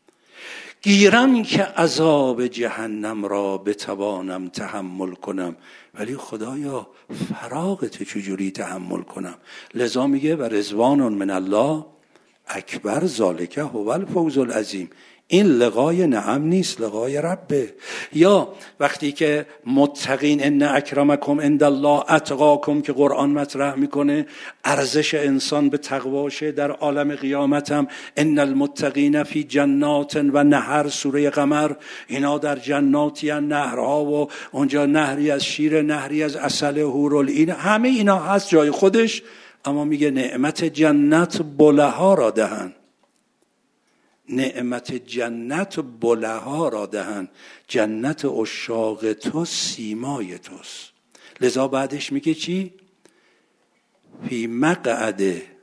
گیرم که عذاب جهنم را بتوانم تحمل کنم، ولی خدایا فراقت چجوری تحمل کنم؟ لذا میگه و رضوان من الله اکبر ذالک هو الفوز العظیم. این لقای نعم نیست، لقای ربه. یا وقتی که متقین ان اکرمکم عند الله اتقاکم که قرآن مطرح میکنه، ارزش انسان به تقواشه در عالم قیامت هم ان المتقین فی جنات و نهر، سوره قمر، اینا در جناتی ان، نهرها، و اونجا نهری از شیر، نهری از عسل، حورالعین، همه اینا هست جای خودش. اما میگه نعمت جنت بلها را دهن. نعمت جنت بلها را دهند، جنت عشاق تو سیمای توست. لذا بعدش میگه چی؟ فی مقعد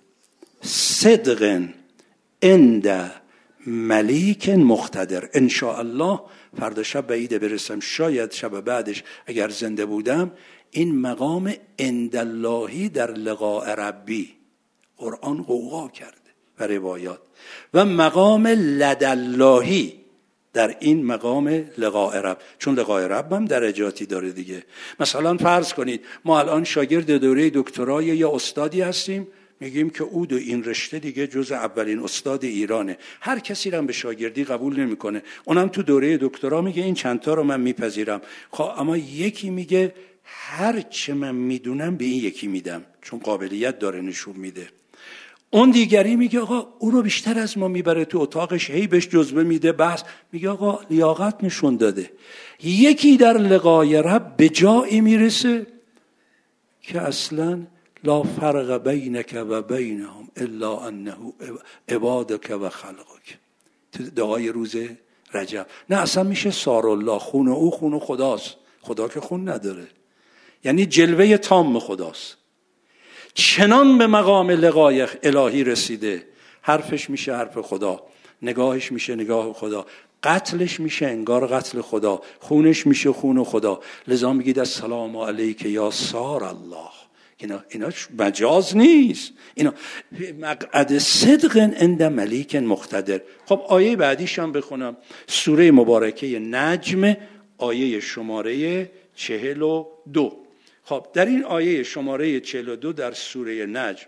صدق عند ملیک مقتدر. انشاءالله فردا شب بعیده برسم، شاید شب بعدش اگر زنده بودم، این مقام عنداللهی در لقاء ربی قرآن قوقا کرده و روایات، و مقام لداللهی در این مقام لقاء رب، چون لقاء رب هم درجاتی داره دیگه. مثلا فرض کنید ما الان شاگرد دوره دکترای یا استادی هستیم، میگیم که او این رشته دیگه جز اولین استاد ایرانه، هر کسی رو به شاگردی قبول نمیکنه، اونم تو دوره دکترا میگه این چند تا رو من میپذیرم. خب اما یکی میگه هر چه من میدونم به این یکی میدم، چون قابلیت داره نشون میده. اون دیگری میگه آقا او رو بیشتر از ما میبره تو اتاقش، هی بهش جزوه میده، بحث، میگه آقا لیاقت نشون داده. یکی در لقای رب به جایی میرسه که اصلا لا فرق بینک و بینهم الا انه عبادک و خلقک. تو دعای روز رجب نه اصلا میشه سارالله، خون او خون خداست، خدا که خون نداره، یعنی جلوه تام خداست. چنان به مقام لقای الهی رسیده، حرفش میشه حرف خدا، نگاهش میشه نگاه خدا، قتلش میشه انگار قتل خدا، خونش میشه خون خدا. لذا میگید السلام علیک یا سار الله. اینا مجاز نیست، اینا مقعد صدق عند ملیک مقتدر. خب آیه بعدیش هم بخونم، سوره مبارکه نجم، آیه شماره 42. خب در این آیه شماره 42 در سوره نجم،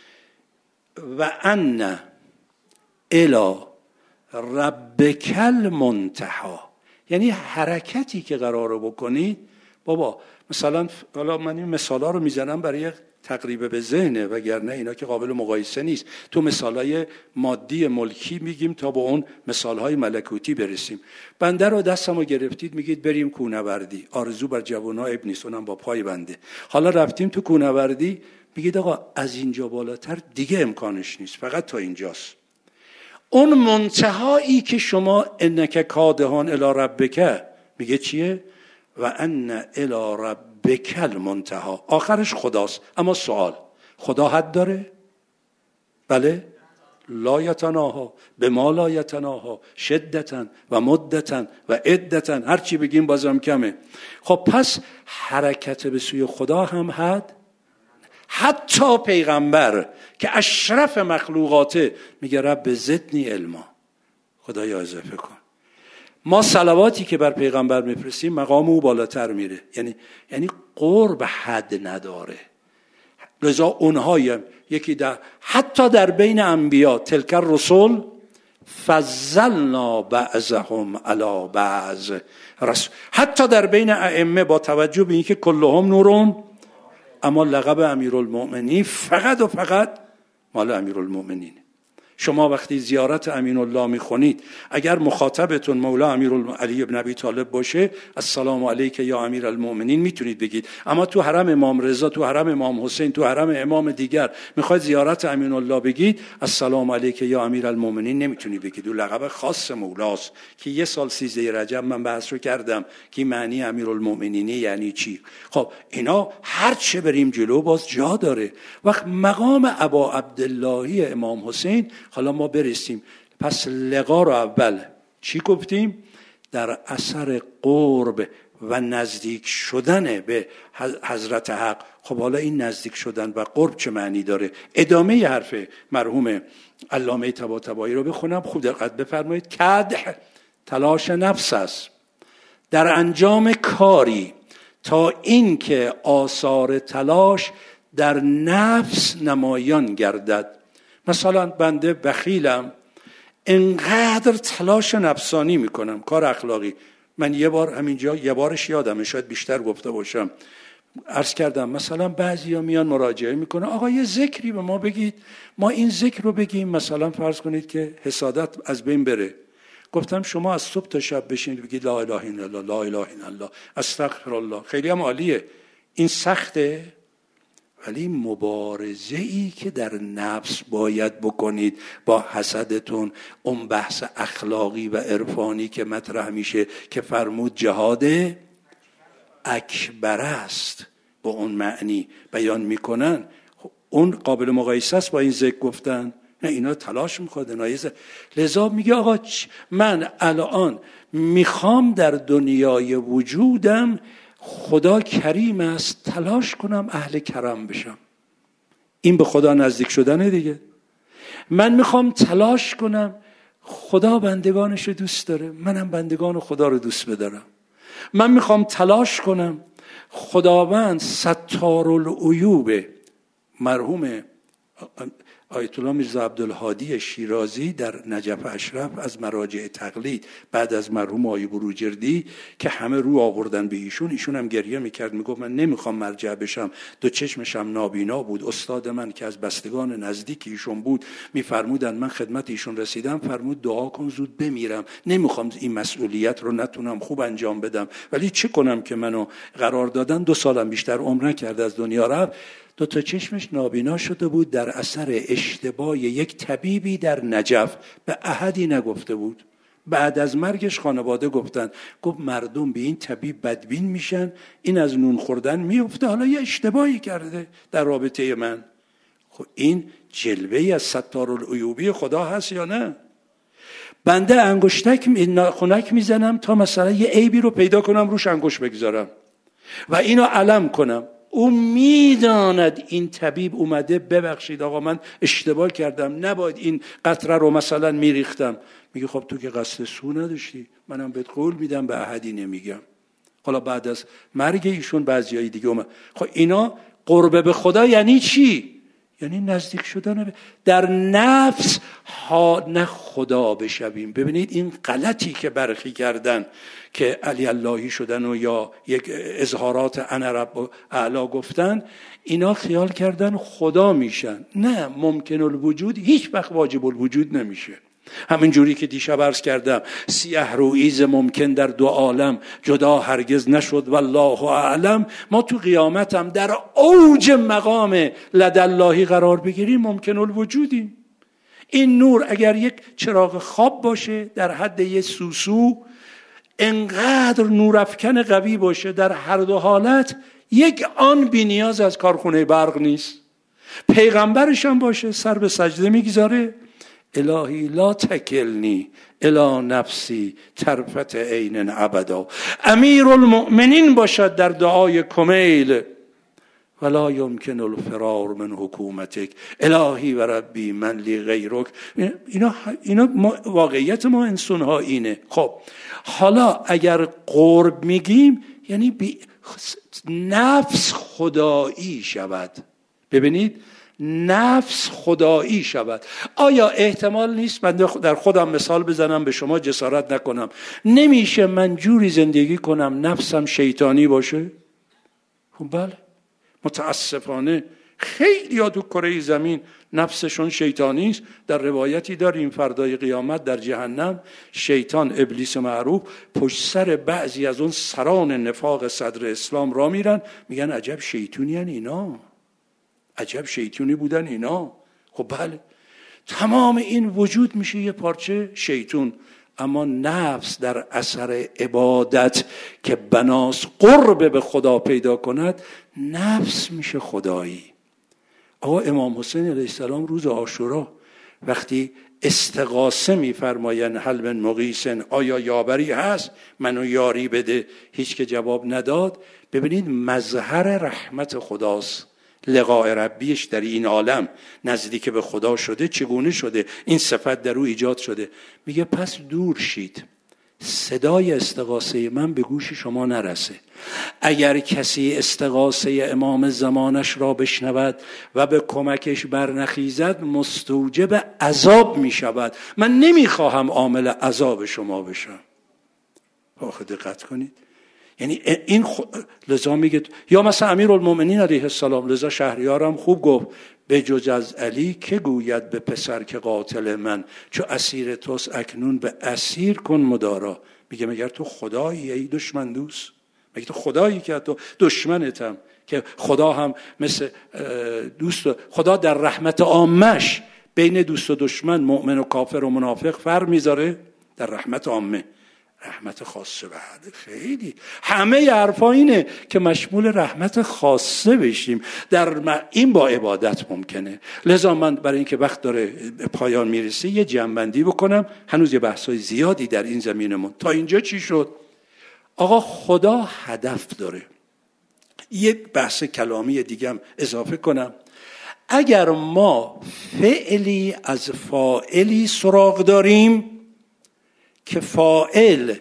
و ان الی ربک المنتهی، یعنی حرکتی که قراره بکنید. بابا مثلا حالا من این مثالا رو میزنم برای تقریب به ذهنه، وگرنه اینا که قابل مقایسه نیست. تو مثالای مادی ملکی میگیم تا به اون مثالهای ملکوتی برسیم. بنده رو دستمو گرفتید میگید بریم کوهنوردی، آرزو بر جوونا اب نیست، اونم با پای بنده. حالا رفتیم تو کوهنوردی، میگید آقا از اینجا بالاتر دیگه امکانش نیست، فقط تا اینجاست. اون منتهایی که شما انک کادحان الی ربک میگه چیه؟ و ان الی ربک المنتهی، آخرش خداست. اما سوال، خدا حد داره؟ بله، لا یتناهی بما لا یتناهی شدتا و مدتا و عدتا، هر چی بگیم بازم کمه. خب پس حرکت به سوی خدا هم حد، حتی پیغمبر که اشرف مخلوقاته میگه رب زدنی علما، خدایا اضافه کن. ما صلواتی که بر پیغمبر میفرستیم مقام او بالاتر میره، یعنی قرب حد نداره. لذا اونها یکی حتی در بین انبیا تلک الرسل فضلنا بعضهم علی بعض، حتی در بین ائمه با توجه به اینکه کلهم نورون، اما لقب امیرالمؤمنین فقط و فقط مال امیرالمؤمنین. شما وقتی زیارت امین الله میخونید، اگر مخاطبتون مولا علی بن ابی طالب باشه، السلام علیک یا امیر المؤمنین میتونید بگید. اما تو حرم امام رضا، تو حرم امام حسین، تو حرم امام دیگر میخواید زیارت امین الله بگید، السلام علیک یا امیر المؤمنین نمیتونید بگید. اون لقب خاص مولاست که یه سال 13 رجب من بحث رو کردم که معنی امیر المؤمنین یعنی چی. خب اینا هر چه بریم جلو باز جا داره. وقت مقام ابا عبداللهی امام حسین، حالا ما برسیم. پس لقا رو اول چی گفتیم؟ در اثر قرب و نزدیک شدن به حضرت حق. خب حالا این نزدیک شدن و قرب چه معنی داره؟ ادامه حرف مرحوم علامه طباطبایی رو بخونم، خوب دقت بفرمایید. کدح تلاش نفس است در انجام کاری تا این که آثار تلاش در نفس نمایان گردد. مثلا بنده بخیلم، انقدر تلاش نفسانی میکنم، کار اخلاقی. من یه بار همینجا، یه بارش یادمه، شاید بیشتر گفته باشم، عرض کردم مثلا بعضیا میان مراجعه میکنه، آقا یه ذکری به ما بگید، ما این ذکر رو بگیم، مثلا فرض کنید که حسادت از بین بره. گفتم شما از صبح تا شب بشینید بگید لا اله الا الله، لا اله الا الله، استغفر الله. خیلی هم عالیه، این سخته ولی مبارزه‌ای که در نفس باید بکنید با حسدتون، اون بحث اخلاقی و عرفانی که مطرح میشه که فرمود جهاد اکبر است، با اون معنی بیان میکنن. اون قابل مقایسه است با این ذکر گفتن؟ نه، اینا تلاش میکنه. لذا میگه آقا من الان میخوام در دنیای وجودم، خدا کریم است، تلاش کنم اهل کرم بشم. این به خدا نزدیک شدنه دیگه. من میخوام تلاش کنم، خدا بندگانش رو دوست داره، منم بندگان خدا رو دوست بدارم. من میخوام تلاش کنم خداوند ستارالعیوب مرحوم آیت الله میرزا عبدالهادی شیرازی در نجف اشرف از مراجع تقلید بعد از مرحوم آقای بروجردی که همه رو آوردن به ایشون هم گریه میکرد، میگفت من نمیخوام مرجع بشم، دو چشمشم نابینا بود. استاد من که از بستگان نزدیک ایشون بود میفرمودن من خدمت ایشون رسیدم، فرمود دعا کن زود بمیرم، نمیخوام این مسئولیت رو نتونم خوب انجام بدم، ولی چه کنم که منو قرار دادن 2 سالم بیشتر عمر نکرد از دنیا رفت. 2 تا چشمش نابینا شده بود در اثر اشتباه یک طبیبی در نجف، به احدی نگفته بود. بعد از مرگش خانواده گفتن، گفت مردم به این طبیب بدبین میشن، این از نون خوردن میفته، حالا یه اشتباهی کرده در رابطه من. خب این جلوه‌ای از ستارالعیوبی خدا هست یا نه؟ بنده انگشتک خنک میزنم تا مثلا یه عیبی رو پیدا کنم روش انگشت بگذارم و اینو علم کنم. او میداند این طبیب اومده ببخشید آقا من اشتباه کردم، نباید این قطره رو مثلا میریختم. میگه خب تو که قصد سو نداشتی، منم بهت قول میدم به احدی نمیگم. حالا بعد از مرگ ایشون بعضیای دیگه اومد. خب اینا قرب به خدا یعنی چی؟ یعنی نزدیک شدن در نفس ها، نه خدا بشویم. ببینید این غلطی که برخی کردن که علی اللهی شدن و یا یک اظهارات انا رب اعلی گفتن، اینا خیال کردن خدا میشن. نه، ممکن الوجود هیچ وقت واجب الوجود نمیشه. همین جوری که دیشب عرض کردم سیه رویز ممکن در 2 عالم جدا هرگز نشد والله اعلم. ما تو قیامت هم در اوج مقام لداللهی قرار بگیریم ممکن الوجودیم. این نور اگر یک چراغ خواب باشه در حد یه سوسو، انقدر نورافکن قوی باشه، در هر 2 حالت یک آن بی نیاز از کارخونه برق نیست. پیغمبرش هم باشه سر به سجده میگذاره، الهی لا تکلنی الی نفسی طرفت عین ابدا. امیر المؤمنین باشد در دعای کمیل، ولا یمکن الفرار من حکومتک الهی و ربی من لی غیرک. اینا واقعیت ما انسان ها اینه. خب حالا اگر قرب میگیم یعنی نفس خدایی شود. ببینید نفس خدایی شود. آیا احتمال نیست، من در خودم مثال بزنم به شما جسارت نکنم، نمیشه من جوری زندگی کنم نفسم شیطانی باشه؟ خب بله، متاسفانه خیلی ها تو کره زمین نفسشون شیطانی است. در روایتی داریم فردای قیامت در جهنم شیطان ابلیس معروف پشت سر بعضی از اون سران نفاق صدر اسلام را میرن، میگن عجب شیطونی هن اینا، عجب شیطونی بودن اینا. خب بله، تمام این وجود میشه یه پارچه شیطون. اما نفس در اثر عبادت که بناس قرب به خدا پیدا کند، نفس میشه خدایی. آقا امام حسین علیه السلام روز عاشورا وقتی استغاثه میفرمایند هل من مغیث، آیا یاوری هست منو یاری بده، هیچ که جواب نداد. ببینید مظهر رحمت خداست، لقاء ربیش در این عالم نزدیک به خدا شده. چگونه شده؟ این صفت در او ایجاد شده. میگه پس دور شید، صدای استغاثه من به گوش شما نرسه. اگر کسی استغاثه امام زمانش را بشنود و به کمکش برنخیزد مستوجب عذاب میشود. من نمیخواهم عامل عذاب شما بشم. آخه دقت کنید، یعنی این لذا میگه، یا مثلا امیرالمومنین علیه السلام، لذا شهریارم خوب گفت به جز از علی که گوید به پسر که قاتل من، چو اسیر توست اکنون به اسیر کن مدارا. میگه مگر تو خدایی ای دشمن دوست؟ مگه تو خدایی که تو دشمنتم که خدا هم مثل خدا در رحمت عامش بین دوست و دشمن، مؤمن و کافر و منافق فرق میذاره؟ در رحمت عامه. رحمت خاصه بعد خیلی همه حرفا اینه که مشمول رحمت خاصه بشیم. این با عبادت ممکنه. لذا من برای اینکه وقت داره به پایان میرسه یه جمع‌بندی بکنم. هنوز یه بحثای زیادی در این زمینمون. تا اینجا چی شد؟ آقا خدا هدف داره. یه بحث کلامی دیگه هم اضافه کنم. اگر ما فعلی از فاعلی سراغ داریم که فاعل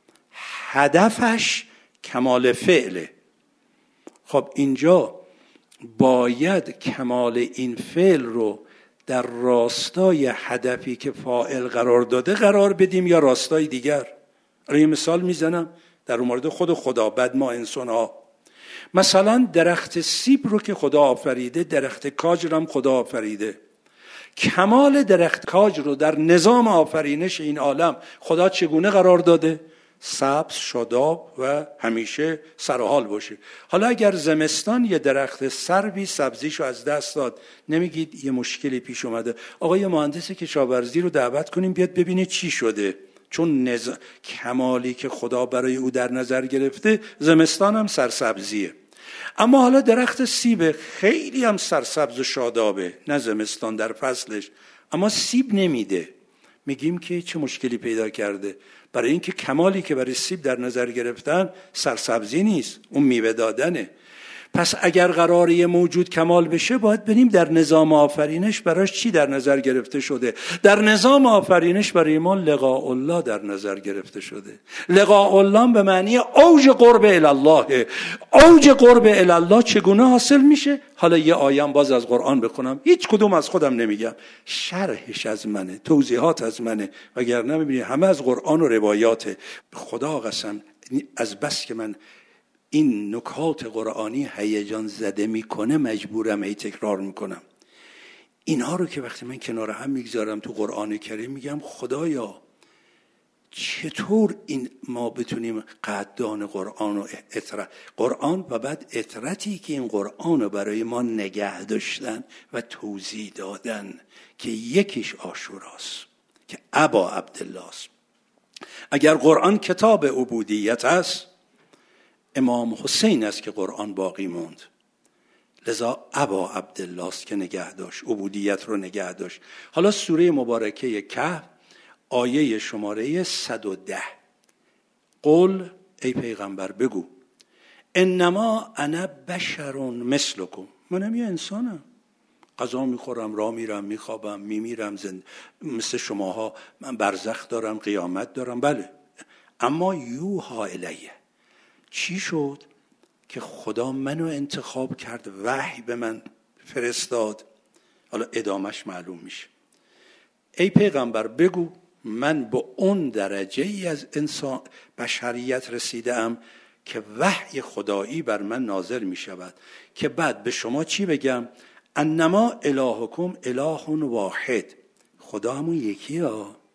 هدفش کمال فعله، خب اینجا باید کمال این فعل رو در راستای هدفی که فاعل قرار داده قرار بدیم یا راستای دیگر. یه مثال میزنم در مورد خود خدا، بعد ما انسان ها. مثلا درخت سیب رو که خدا آفریده، درخت کاج رو هم خدا آفریده. کمال درخت کاج رو در نظام آفرینش این عالم خدا چگونه قرار داده؟ سبز، شاداب و همیشه سرحال باشه. حالا اگر زمستان یه درخت سروی سبزیشو از دست داد، نمیگید یه مشکلی پیش اومده؟ آقا یه مهندس کشاورزی رو دعوت کنیم بیاد ببینه چی شده. چون کمالی که خدا برای او در نظر گرفته زمستان هم سرسبزیه. اما حالا درخت سیب خیلی هم سرسبز و شادابه، نه زمستان در فصلش، اما سیب نمیده. میگیم که چه مشکلی پیدا کرده؟ برای اینکه کمالی که برای سیب در نظر گرفتن سرسبزی نیست، اون میوه دادنه. پس اگر قراره موجود کمال بشه باید بریم در نظام آفرینش براش چی در نظر گرفته شده. در نظام آفرینش برای ما لقاء الله در نظر گرفته شده. لقاء الله به معنی اوج قرب الله. اوج قرب الله چگونه حاصل میشه؟ حالا یه آیه باز از قرآن بخونم، هیچ کدوم از خودم نمیگم، شرحش از منه، توضیحات از منه، وگرنه میبینی همه از قرآن و روایاته. خدا قسم از بس که من این نکات قرآنی هیجان زده میکنه مجبورم ای تکرار میکنم. اینها رو که وقتی من کنار هم میگذارم تو قرآن کریم میگم خدایا چطور این ما بتونیم قدردان قرآن و قرآن و بعد اطرتی که این قرآن رو برای ما نگه داشتن و توضیح دادن که یکیش عاشوراست که ابا عبدالله است. اگر قرآن کتاب عبودیت است، امام حسین است که قرآن باقی موند. لذا ابا عبدالله است که نگه داشت، عبودیت رو نگه داشت. حالا سوره مبارکه کهف آیه شماره 110. قل ای پیغمبر بگو انما انا بشر مثلکم، منم یه انسانم، غذا میخورم، راه میرم، میخوابم، میمیرم، مثل شماها. من برزخ دارم، قیامت دارم، بله. اما یوحا الیه، چی شد که خدا منو انتخاب کرد، وحی به من فرستاد؟ حالا ادامش معلوم میشه. ای پیغمبر بگو من به اون درجه ای از انسان بشریت رسیدم که وحی خدایی بر من نازل میشود که بعد به شما چی بگم؟ انما الهکم اله واحد، خدا همون یکیه.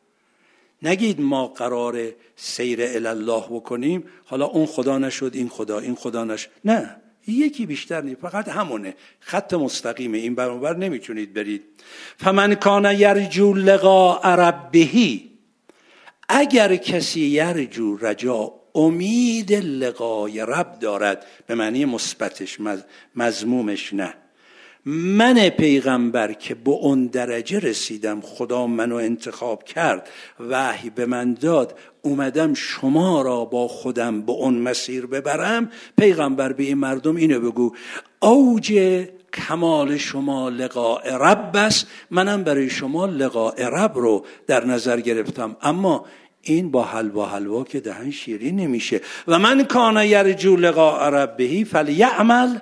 نگید ما قراره سیر الله بکنیم، حالا اون خدا نشد این خدا، این خدا نشد، نه، یکی بیشتر نیست، فقط همونه، خط مستقیمه، این بر اون بر نمیتونید برید. فمن کان یرجو لقاء ربه، اگر کسی یرجو رجا امید لقای رب دارد، به معنی مثبتش، مذمومش نه. من پیغمبر که به اون درجه رسیدم، خدا منو انتخاب کرد، وحی به من داد، اومدم شما را با خودم به اون مسیر ببرم. پیغمبر به این مردم اینو بگو اوج کمال شما لقاء رب است، منم برای شما لقاء رب رو در نظر گرفتم. اما این با حلوا که دهن شیرین نمیشه. و من کان یرجو لقاء ربه فلیعمل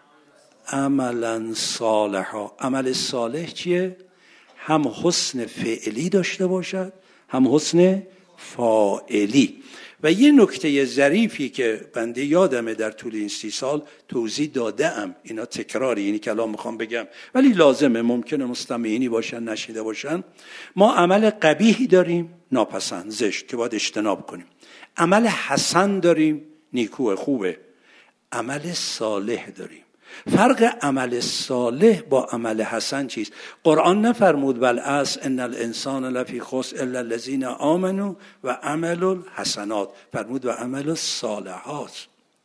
عملا صالحا. عمل صالح چیه؟ هم حسن فعلی داشته باشد، هم حسن فاعلی. و یه نکته ظریفی که بنده یادمه در طول این 30 سال توضیح دادم، اینا تکراری، اینی که الان میخوام بگم ولی لازمه، ممکنه مستمعینی باشن نشیده باشن. ما عمل قبیحی داریم، ناپسند، زشت، که باید اجتناب کنیم. عمل حسن داریم، نیکو، خوبه. عمل صالح داریم. فرق عمل صالح با عمل حسن چیست؟ قرآن نفرمود بالعصر ان الانسان لفی خسر الا الذین آمنوا و عملوا الحسنات، فرمود و عملوا الصالحات.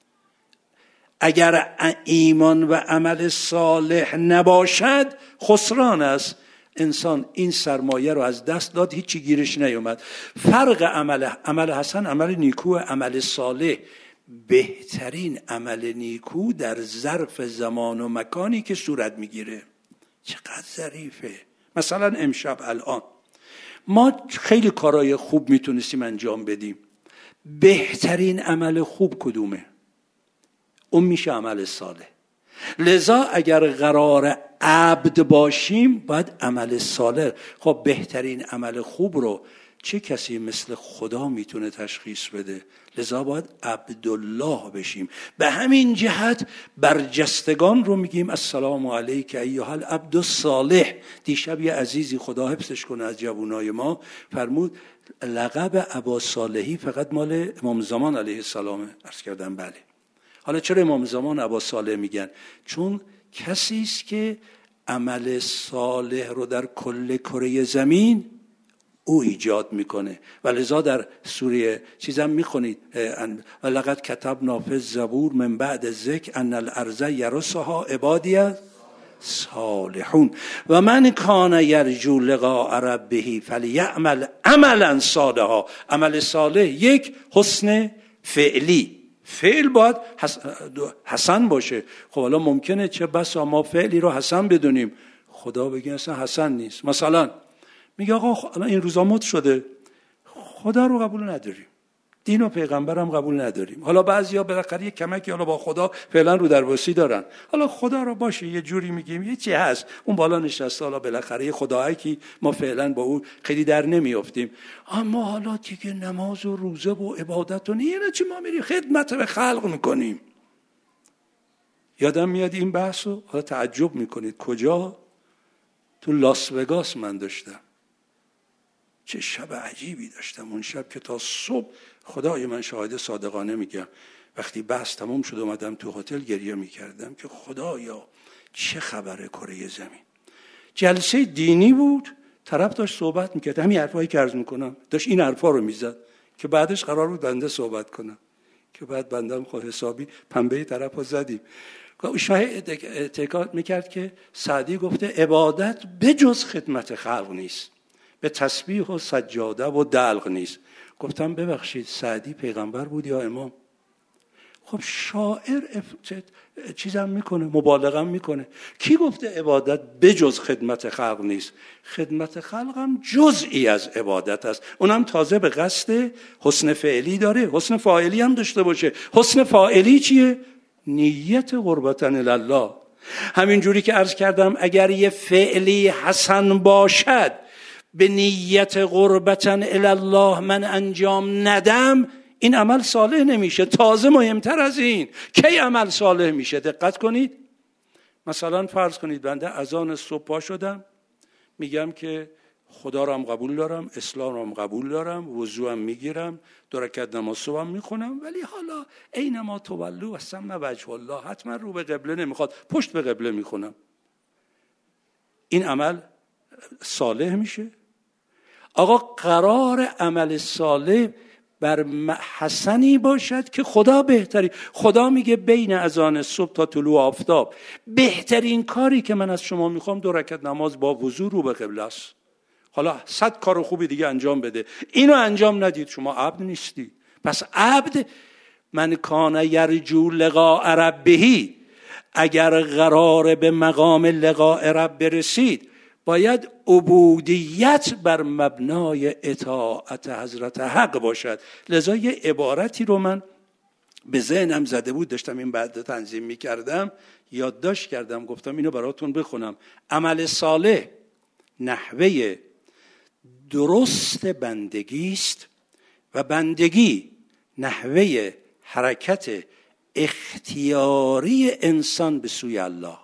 اگر ایمان و عمل صالح نباشد خسران است. انسان این سرمایه رو از دست داد، هیچی گیرش نیومد. فرق عمل حسن، عمل نیکو، عمل صالح، بهترین عمل نیکو در ظرف زمان و مکانی که صورت میگیره. چقدر ظریفه. مثلا امشب الان ما خیلی کارهای خوب میتونستیم انجام بدیم. بهترین عمل خوب کدومه؟ اون میشه عمل صالح. لذا اگر قرار عبد باشیم باید عمل صالح. خب بهترین عمل خوب رو چه کسی مثل خدا میتونه تشخیص بده؟ لذا باید عبدالله بشیم. به همین جهت برجستگان رو میگیم السلام علیک ایها العبد الصالح. دیشب یه عزیزی خدا حفظش کنه از جوانای ما فرمود لقب ابا صالحی فقط مال امام زمان علیه السلامه. عرض کردم بله. حالا چرا امام زمان ابا صالح میگن؟ چون کسی است که عمل صالح رو در کل کره زمین او ایجاد میکنه. و لذا در سوره چیزم میخونید لقد کتبنا فی الزبور من بعد ذکر ان الارض یرثها عبادی صالحون و من کان یرجو لقاء ربه فلیعمل عملا صالحا. عمل صالح یک حسن فعلی، فعل باید حسن باشه. خب حالا ممکنه چه بسا ما فعلی رو حسن بدونیم خدا بگه اصلا حسن نیست. مثلا میگه آقا الان این روزا مد شده خدا رو قبول نداریم، دین و پیغمبر هم قبول نداریم. حالا بعضیا بالاخره یک کمکی حالا با خدا فعلا رو درواسی دارن، حالا خدا رو باشه یه جوری میگیم یه چی هست اون بالا نشسته، حالا بالاخره خدایی که ما فعلا با اون خیلی در نمیافتیم. اما حالا دیگه نماز و روزه و عبادت و نه چی ما میریم خدمت به خلق میکنیم. یادم میاد این بحثو، حالا تعجب میکنید کجا؟ تو لاس وگاس من داشتم. چه شب عجیبی داشتم اون شب که تا صبح، خدای من شاهد صادقانه میگم، وقتی بحث تمام شد اومدم تو هتل گریه میکردم که خدایا چه خبره کره زمین. جلسه دینی بود، طرف داشت صحبت میکرد، همین حرفایی که عرض میکنم داشت این حرفا رو میزد که بعدش قرار بود بنده صحبت کنم که بعد بندم خود حسابی پنبه طرفو زدیم. شاهد اعتقاد میکرد که سعدی گفته عبادت بجز خدمت خلق نیست، به تسبیح و سجاده و دلق نیست. گفتم ببخشید سعدی پیغمبر بود یا امام؟ خب شاعر چیزم میکنه، مبالغه میکنه. کی گفته عبادت بجز خدمت خلق نیست؟ خدمت خلق هم جزئی از عبادت است، اونم تازه به قصد حسن فعلی داره، حسن فاعلی هم داشته باشه. حسن فاعلی چیه؟ نیت قربتن الله. همین جوری که عرض کردم اگر یه فعلی حسن باشد به نیت قربتن الله من انجام ندم، این عمل صالح نمیشه. تازه مهمتر از این کی عمل صالح میشه؟ دقت کنید. مثلا فرض کنید بنده اذان صبح پا شدم میگم که خدا رو هم قبول دارم، اسلام رو هم قبول دارم، وضو هم میگیرم، 2 رکعت نماز صبح هم میخونم، ولی حالا اینما تولوا و ثم وجه الله، حتما رو به قبله نمیخواد، پشت به قبله میخونم. این عمل صالح میشه؟ آقا قرار عمل صالح بر حسنی باشد که خدا بهتری. خدا میگه بین اذان صبح تا طلوع آفتاب بهترین کاری که من از شما میخوام 2 رکعت نماز با وضو رو به قبله است. حالا 100 کار خوبی دیگه انجام بده، اینو انجام ندید شما عبد نیستی. پس عبد من کان یرجو لقاء ربه، اگر قرار به مقام لقاء رب برسید باید عبودیت بر مبنای اطاعت حضرت حق باشد. لذا یه عبارتی رو من به ذهنم زده بود، داشتم این بعد تنظیم می‌کردم، یادداشت کردم، گفتم اینو براتون بخونم. عمل صالح نحوه درست بندگی است و بندگی نحوه حرکت اختیاری انسان به سوی الله.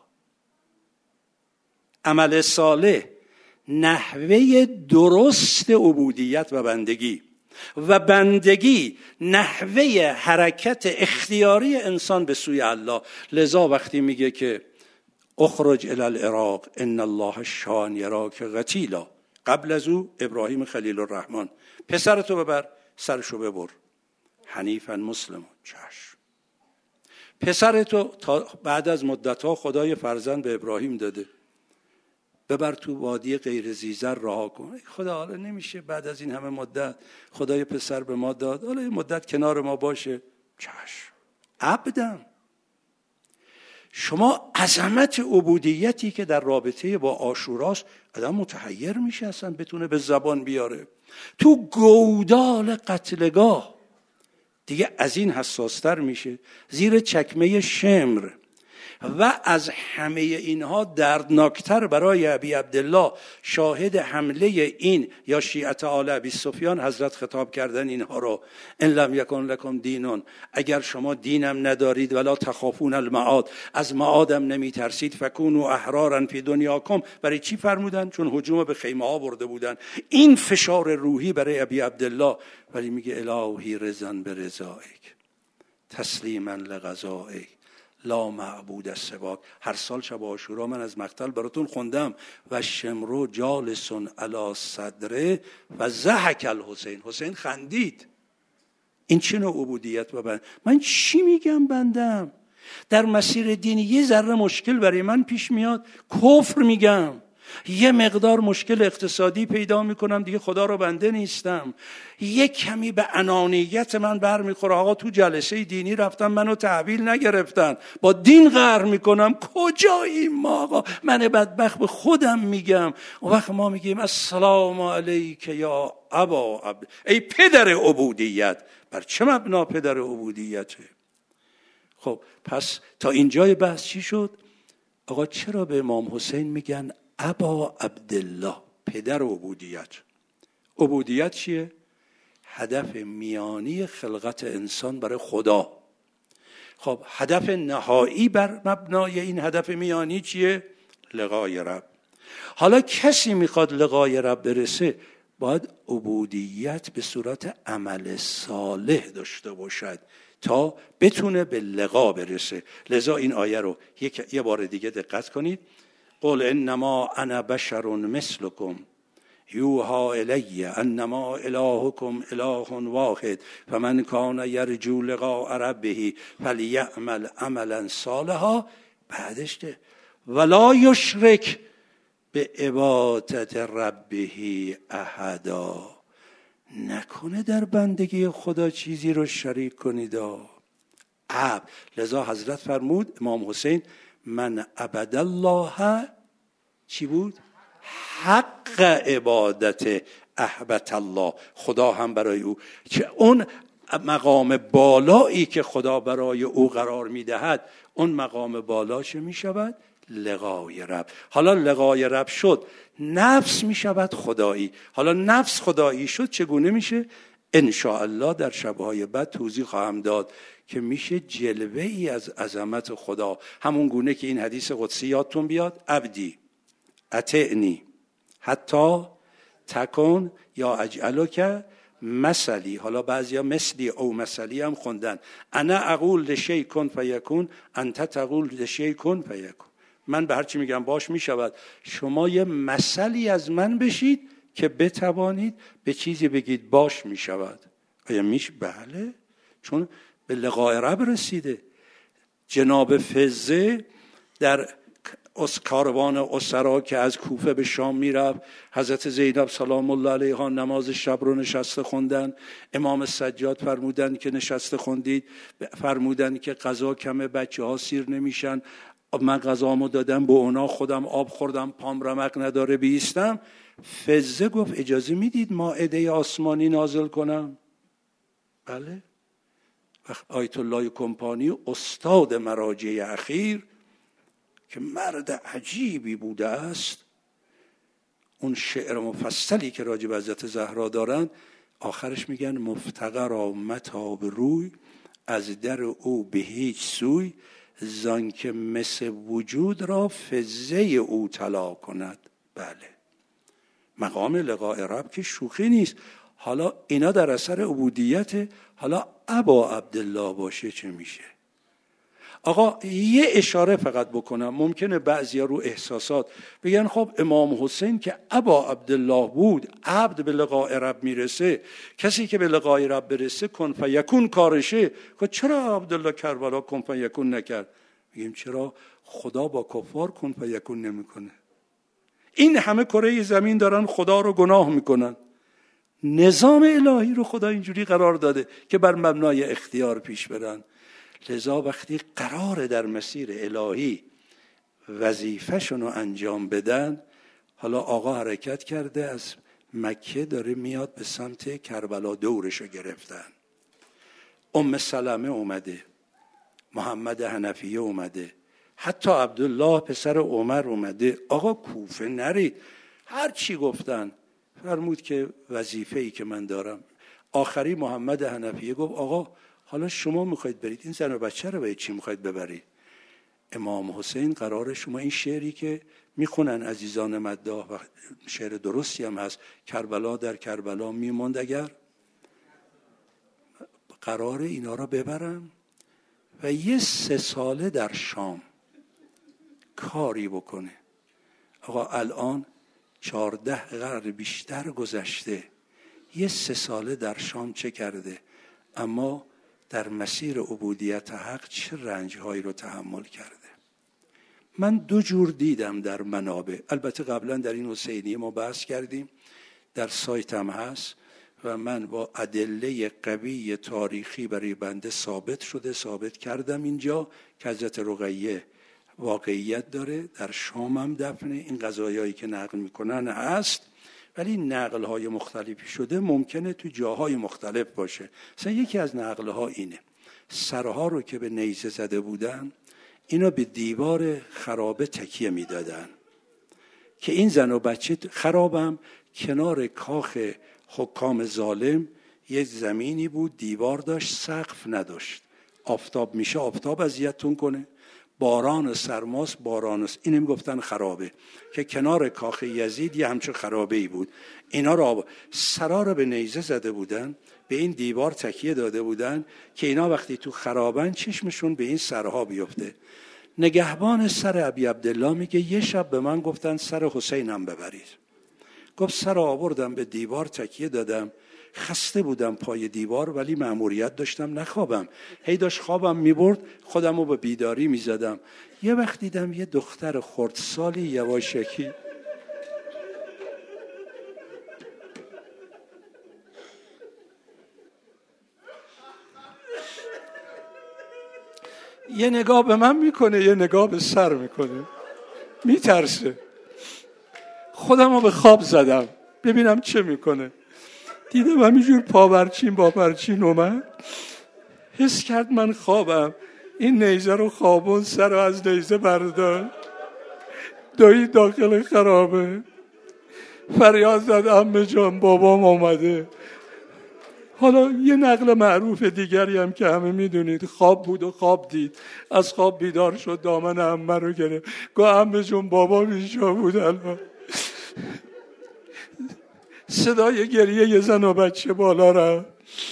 عمل صالح نحوه درست عبودیت و بندگی و بندگی نحوه حرکت اختیاری انسان به سوی الله. لذا وقتی میگه که اخرج الی العراق ان الله شان یراک قتیلا، قبل از او ابراهیم خلیل الرحمن، پسرتو ببر سرشو ببر، حنیفا مسلم، چشم. پسرتو تا بعد از مدت‌ها خدای فرزند به ابراهیم داده، ببر تو وادی غیر ذی‌زر رها کن. خدا حالا نمیشه بعد از این همه مدت خدای پسر به ما داد، حالا این مدت کنار ما باشه، چشم. عبدم. شما عظمت عبودیتی که در رابطه با عاشوراست، آدم متحیر میشه اصلا بتونه به زبان بیاره. تو گودال قتلگاه دیگه از این حساستر میشه، زیر چکمه شمر. و از همه اینها دردناکتر برای ابی عبدالله شاهد حمله این یا شیعت آل ابی سفیان حضرت خطاب کردن اینها رو، ان لم یکن لکم دینون، اگر شما دینم ندارید، ولا تخافون المعاد، از معادم نمی ترسید، فکونوا احرارا فی دنیاکم. برای چی فرمودن؟ چون هجوم به خیمه ها برده بودن. این فشار روحی برای ابی عبدالله. ولی میگه الهی رضا برضایک تسلیما لقضایک لا معبود سواک. هر سال شب عاشورا من از مقتل براتون خوندم و شمرو جالسون علی صدره و ضحک الحسین. حسین خندید. این چه نوع عبودیت و من چی میگم بندم؟ در مسیر دینی یه ذره مشکل برای من پیش میاد، کفر میگم. یه مقدار مشکل اقتصادی پیدا میکنم، دیگه خدا رو بنده نیستم. یه کمی به انانیت من برمیخوره، آقا تو جلسه دینی رفتم منو تحویل نگرفتن، با دین قهر میکنم. کجاییم ما آقا؟ من بدبخت به خودم میگم. و وقت ما میگیم السلام علیک یا ابا عبد، ای پدر عبودیت. بر چه مبنا پدر عبودیته؟ خب پس تا اینجای بحث چی شد؟ آقا چرا به امام حسین میگن ابا عبدالله، پدر عبودیت؟ عبودیت چیه؟ هدف میانی خلقت انسان برای خدا. خب هدف نهایی بر مبنای این هدف میانی چیه؟ لقای رب. حالا کسی میخواد لقای رب برسه، باید عبودیت به صورت عمل صالح داشته باشد تا بتونه به لقا برسه. لذا این آیه رو یه بار دیگه دقت کنید. قل انما انا بشر مثلكم یوحى الی انما الهکم اله واحد فمن کان یرجو لقاء ربه فلیعمل عملا صالحا. بعدش ده ولا یشرک به عبادت ربه احدا، نکنه در بندگی خدا چیزی رو شریک کنید. عبد. لذا حضرت فرمود امام حسین من عبد الله چی بود؟ حق عبادت احبت الله. خدا هم برای او که اون مقام بالایی که خدا برای او قرار میدهد، اون مقام بالاش میشود لقای رب. حالا لقای رب شد، نفس میشود خدایی. حالا نفس خدایی شد چگونه میشه؟ ان شاء الله در شب‌های بعد توضیح خواهم داد که میشه جلوه ای از عظمت خدا، همون گونه که این حدیث قدسی یادتون بیاد، عبدی اطعنی حتی تکن یا اجعلک مثلی. حالا بعضیا مثلی او مثلی هم خوندن. انا اقول لشیء کن فیکون انت تقول لشیء کن فیکون. من به هر چی میگم باش میشود، شما یه مثلی از من بشید که بتوانید به چیزی بگید باش میشود. آیا میشه؟ بله، چون به لقای رب رسیده. جناب فزه در کاروان اسرا که از کوفه به شام میرفت، حضرت زینب سلام الله علیها نماز شب رو نشسته خوندن. امام سجاد فرمودن که نشسته خوندید، فرمودن که غذا کمه، بچه ها سیر نمیشن، من غذامو دادم به اونا، خودم آب خوردم، پام رمق نداره بیستم. فزه گفت اجازه میدید مائده آسمانی نازل کنم؟ بله. آیت الله کمپانی استاد مراجع اخیر که مرد عجیبی بوده است، اون شعر مفصلی که راجع به حضرت زهرا دارن آخرش میگن مفتقرا متاب روی از در او به هیچ سوی، زان که مس وجود را فزه او طلا کند. بله، مقام لقاء رب که شوخی نیست. حالا اینا در اثر عبودیت. حالا ابا عبدالله باشه چه میشه؟ آقا یه اشاره فقط بکنم. ممکنه بعضیا رو احساسات بگن خب امام حسین که ابا عبدالله بود، عبد به لقاء رب میرسه، کسی که به لقاء رب برسه کن فیکون کارشه. خب چرا عبدالله کربلا کن فیکون نکرد؟ میگیم چرا خدا با کفار کن فیکون نمیکنه؟ این همه کره زمین دارن خدا رو گناه میکنن، نظام الهی رو خدا اینجوری قرار داده که بر مبنای اختیار پیش برن. لذا وقتی قرار در مسیر الهی وظیفه‌شون رو انجام بدن، حالا آقا حرکت کرده از مکه داره میاد به سمت کربلا، دورشو گرفتن. ام سلمه اومده، محمد حنفیه اومده، حتی عبدالله پسر عمر اومده. آقا کوفه نرید. هر چی گفتن فرمود که وظیفه‌ای که من دارم. آخری محمد حنفیه گفت آقا حالا شما میخواید برید، این زن و بچه رو به چی میخواید ببرید؟ امام حسین قرار شما این شعری که میخونن عزیزان مداح و شعر درستی هم هست، کربلا در کربلا میموند اگر، قرار اینا رو ببرم و یه 3 ساله در شام کاری بکنه. آقا الان 14 قرن بیشتر گذشته، یه 3 ساله در شام چه کرده؟ اما در مسیر عبودیت حق چه رنجهایی رو تحمل کرده. من 2 جور دیدم در منابع، البته قبلا در این حسینیه ما بحث کردیم، در سایت هم هست و من با ادله قوی تاریخی برای بنده ثابت کردم اینجا که حضرت رقیه واقعیت داره، در شام هم دفنه. این قضایایی که نقل میکنن هست، ولی نقل‌های مختلفی شده، ممکنه تو جاهای مختلف باشه. مثلا یکی از نقل‌ها اینه، سرها رو که به نیزه زده بودن اینا به دیوار خرابه تکیه میدادن که این زن و بچه خرابم کنار کاخ حکام ظالم یک زمینی بود، دیوار داشت، سقف نداشت. آفتاب میشه آفتاب اذیتتون کنه، باران سرماست باران است. اینم گفتن خرابه که کنار کاخ یزید یه همچون خرابه ای بود. اینا رو سرا رو به نیزه زده بودن، به این دیوار تکیه داده بودن که اینا وقتی تو خرابن چشمشون به این سرها بیفته. نگهبان سر ابی عبدالله میگه یه شب به من گفتن سر حسینم ببرید. گفت سر آوردم به دیوار تکیه دادم، خسته بودم پای دیوار ولی مأموریت داشتم نخوابم، هی داشت خوابم میبرد، خودم رو به بیداری میزدم. یه وقت دیدم یه دختر خردسالی یواشکی یه نگاه به من میکنه، یه نگاه به سر میکنه، میترسه. خودم رو به خواب زدم ببینم چه میکنه. دیدم همینجور پاورچین با پرچین اومد، حس کرد من خوابم، این نیزه رو خوابون، سر رو از نیزه برداشت، دوید داخل خرابه، فریاد زد عمه جان بابام آمده. حالا یه نقل معروف دیگری هم که همه میدونید، خواب بود و خواب دید، از خواب بیدار شد، دامن عمه رو گرفت، گفت عمه جان بابام اینجا بود. الان صدای گریه یه زن و بچه بالا رفت،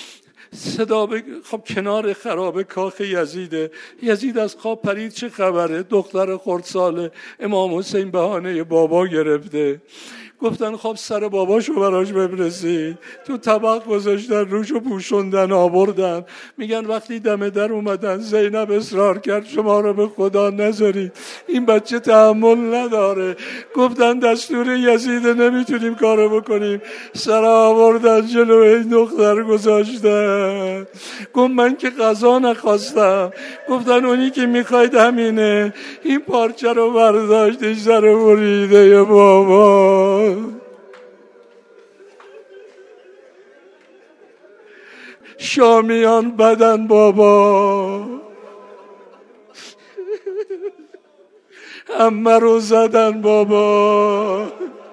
خب کنار خرابه کاخ یزیده. یزید از خواب پرید، چه خبره؟ دختر خردسال امام حسین بهانه بابا گرفته. گفتن خب سر باباشو براش ببرسید، تو طبق گذاشتن، روشو پوشوندن آوردن. میگن وقتی دم در اومدن زینب اصرار کرد شما رو به خدا نذارید، این بچه تحمل نداره. گفتن دستور یزیده، نمیتونیم کارو بکنیم. سر آوردن جلو این دختر گذاشتن. گفت من که غذا نخواستم. گفتن اونی که میخواید همینه. این پارچه رو برداشتش سر بریده یا بابا. شامیان بدن بابا، عمه رو زدن بابا.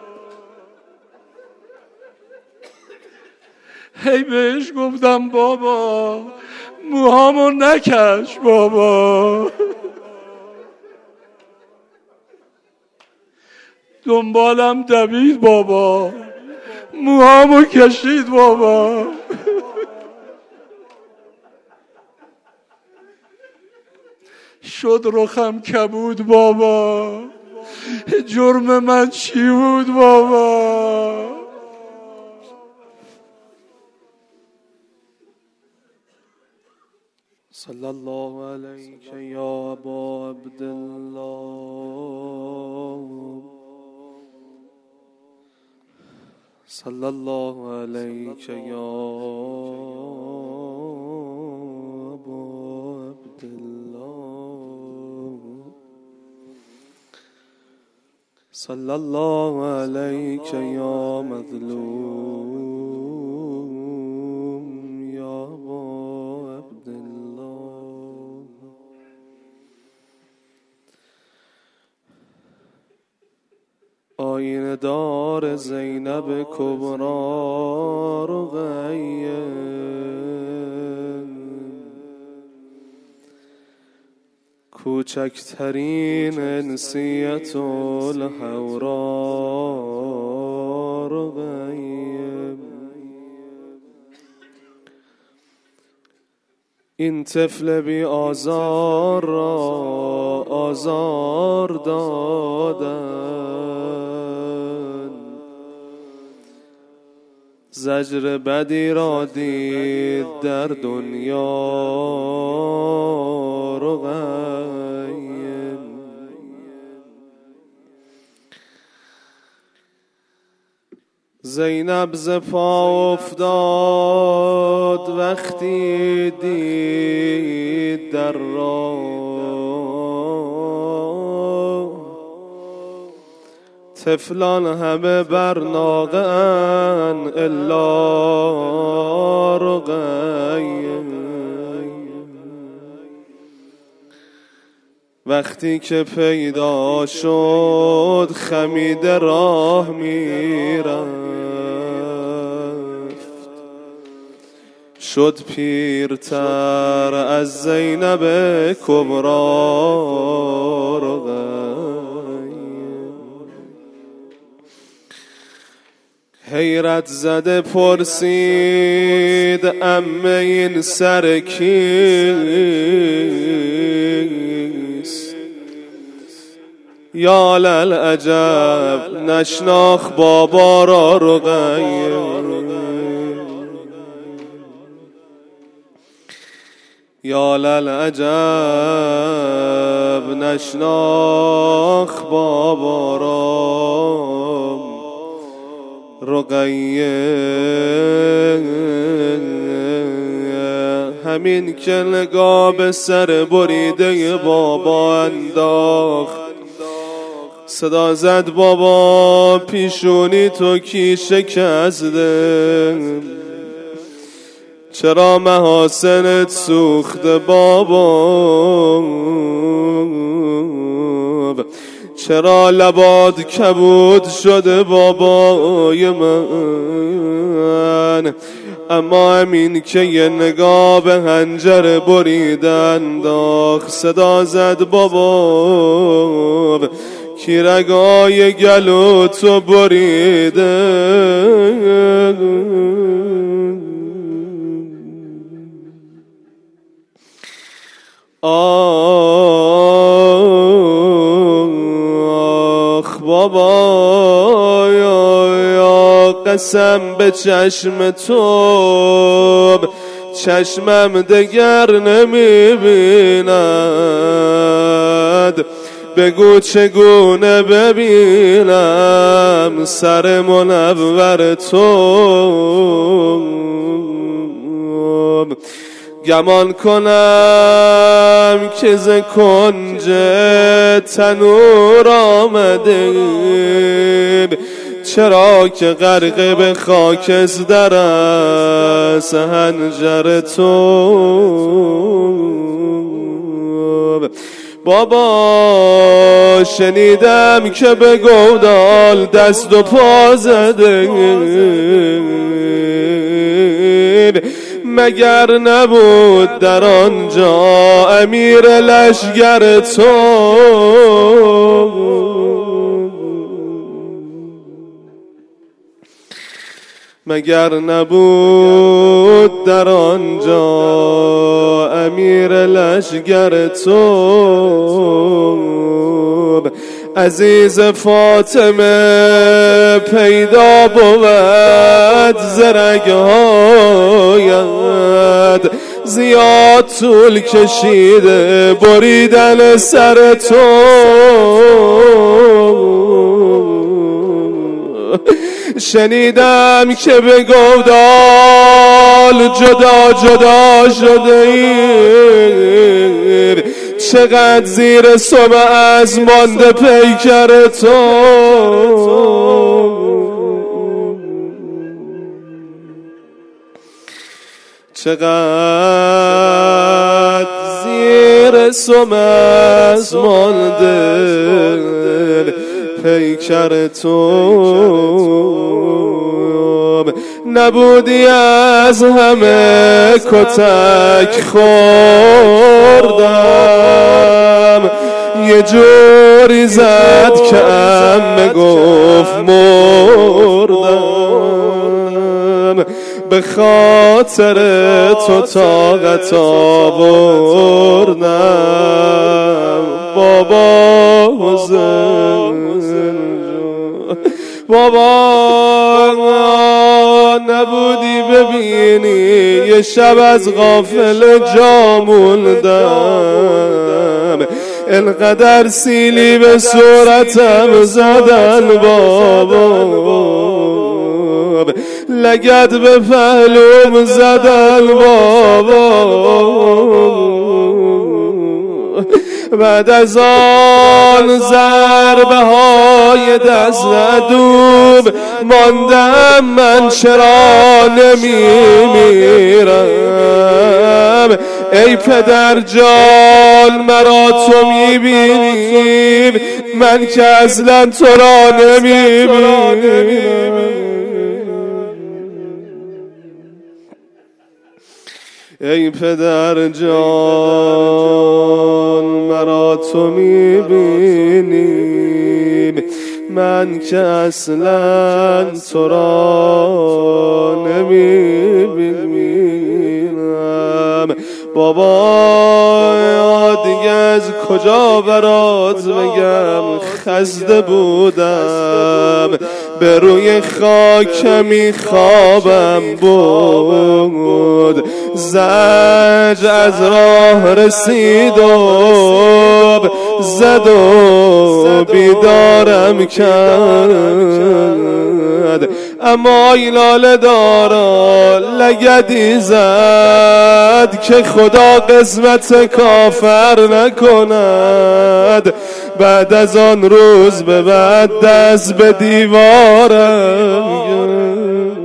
هی بهش گفتم بابا موهامو نکش بابا. دنبالم دوید بابا، موهامو کشید بابا. شد رخم کبود بابا، جرم من چی بود بابا؟ صلی الله علیک یا ابا عبدالله، صلی الله علیک یا ابا عبدالله، صلی الله علیک یا مظلوم یا ابا عبدالله. آینه دار زینب کبرا رقیه، کوچکترین انسیت الحورا رقیه، این طفل بی آزار را آزار دادن، زجر بدی را دید در دنیا رقیه. زینب ز پا افتاد وقتی دید در راه، طفلان همه بر ناقه ان الا رقیه. وقتی که پیدا شد خمیده راه میرفت، شد پیرتر از زینب کبرا رقیه. حیرت زده پرسید عمه این سر کیست؟ یا للعجب نشناخت بابا را رقیه. یا للعجب نشناخت بابا را رقیه. همین که نگاه به سر بریده بابا انداخت، صدا زد بابا پیشونی تو کی شکسته؟ چرا محاسنت سوخته بابا؟ چرا لبات کبود شده بابای من؟ اما همین که یه نگاه به حنجره بریدن انداخت، صدا زد بابا کی رگای گلو تو بریده؟ آخ بابا یا قسم به چشم تو، چشمم دگر نمیبیند، بگو چگونه ببینم سر منور تو. گمان کنم که ز کنج تنور آمده، چرا که غرق به خاکستر است حنجر تو. بابا شنیدم که به گودال دست و پا زده، مگر نبود در آنجا امیر لشگر تو؟ مگر نبود در آنجا امیر لشگر تو، عزیز فاطمه پیدا بود زرگهایت، زیاد طول کشیده بریدن سر تو. شنیدم که به گودال جدا جدا شده اید، چقدر زیر صبح از مانده پیکر تو. چقدر زیر صبح از مانده پیکر تو، نبودی از همه کتک خوردم، یه جوری زد که عمه گفت مردم، به خاطر تو طاقت آوردم بابا حسین، بابا نبودی ببینی یه شب از غافل جا موندم، انقدر سیلی به صورتم زدن بابا، لگد به پهلوم زدن بابا. بعد از آن ضربه های دست ندوب ماندم من چرا نمیمیرم، ای پدر جان مرا تو میبینی من که اصلا تو را نمیبینم. ای پدر جان مرا تو میبینی من که اصلا تو را نمیبینم. بابا دیگه از کجا برات بگم، خسته بودم به روی خاکمی خوابم بود، زج از راه رسید و زد و بیدارم کرد، اما ایلال دارا لگدی زد که خدا قسمت کافر نکند. بعد از آن روز به بعد دست به دیوارم،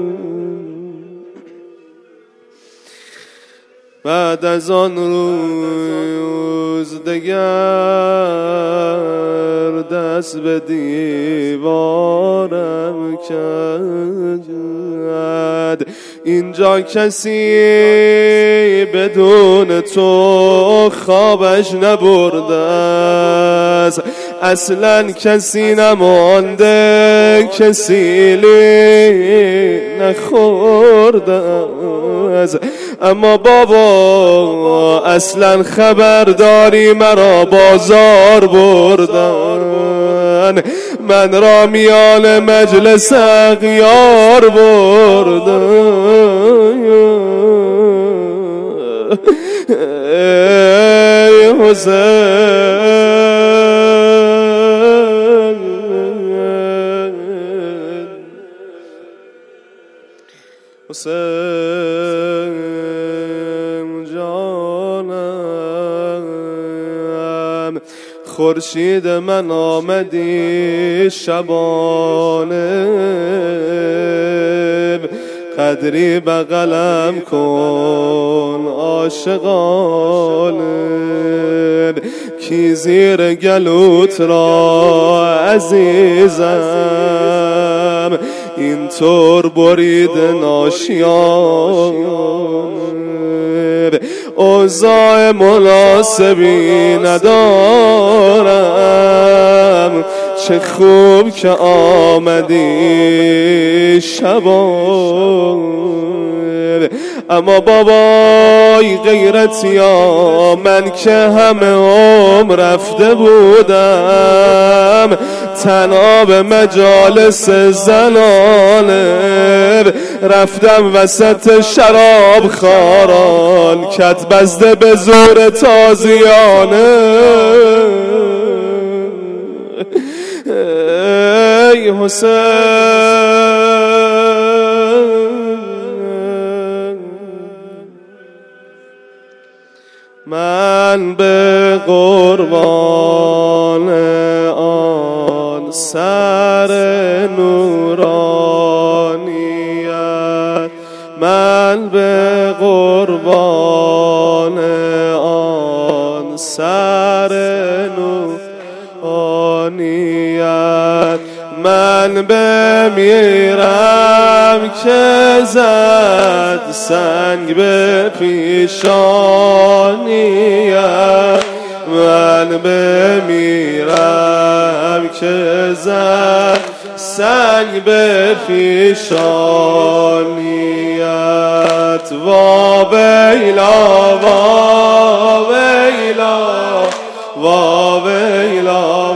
بعد از آن روز دگر دست به دیوارم کرد. اینجا کسی بدون تو خوابش نبرده است، اصلا کسی نمانده کسی نخورده است. اما بابا اصلا خبرداری مرا بازار بردن، من را میان مجلس اغیار بردن. ای حسین حسین جانم، خورشید من آمدی شبانه، قدری بغلم کن عاشقانه، کی زیر گلوت را عزیزم اینطور برید ناشیان، اوضاع مناسبی ندارم چه خوب که آمدی شبان. اما بابای غیرتیا، من که همه عمر رفته بودم تنها به مجالس زنانه، رفتم وسط شراب خاران کت بزده به زور تازیانه. ای حسین من به قربان آن سر نورانیت، من به قربان آن سر نورانیت، من بمیرم که زد سنگ به پیشانیت، من بمیرم که زد سنگ به پیشانیت. وا ویلا وا ویلا وا ویلا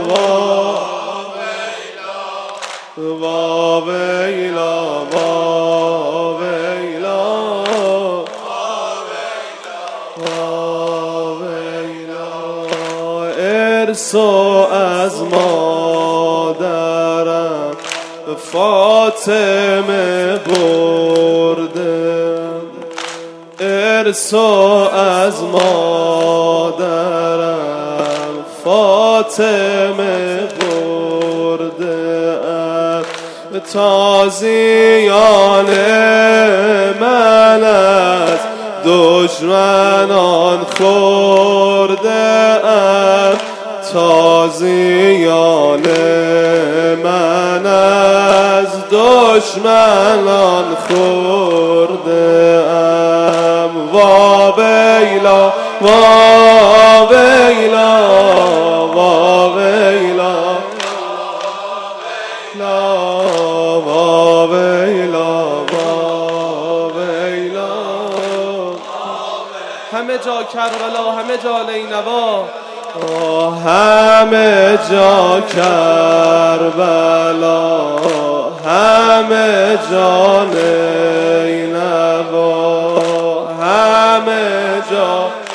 وا ویلا وا ویلا وا ویلا. ارثو از مادرم فاطمه بردم، ارثو از مادرم فاطمه بردم، تازیان من از دشمنان خوردم، تازیان من از دشمنان خوردم. وا ویلا وا ویلا وا ویلا وا ویلا وا ویلا. همه جا کربلا، همه جا نینوا، همه جا کربلا، همه جا نینوا، همه جا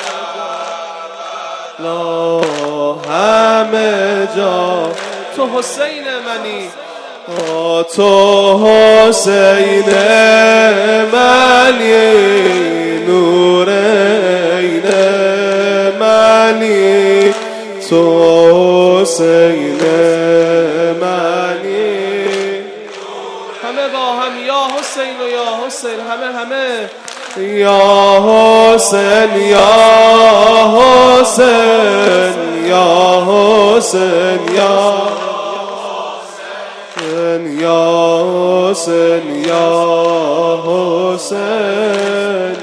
همه جا. تو حسین منی، تو حسین منی، نور عین منی، تو حسین منی. همه با هم یا حسین و یا حسین، همه یا حسین یا حسین یا حسین یا یا حسین یا حسین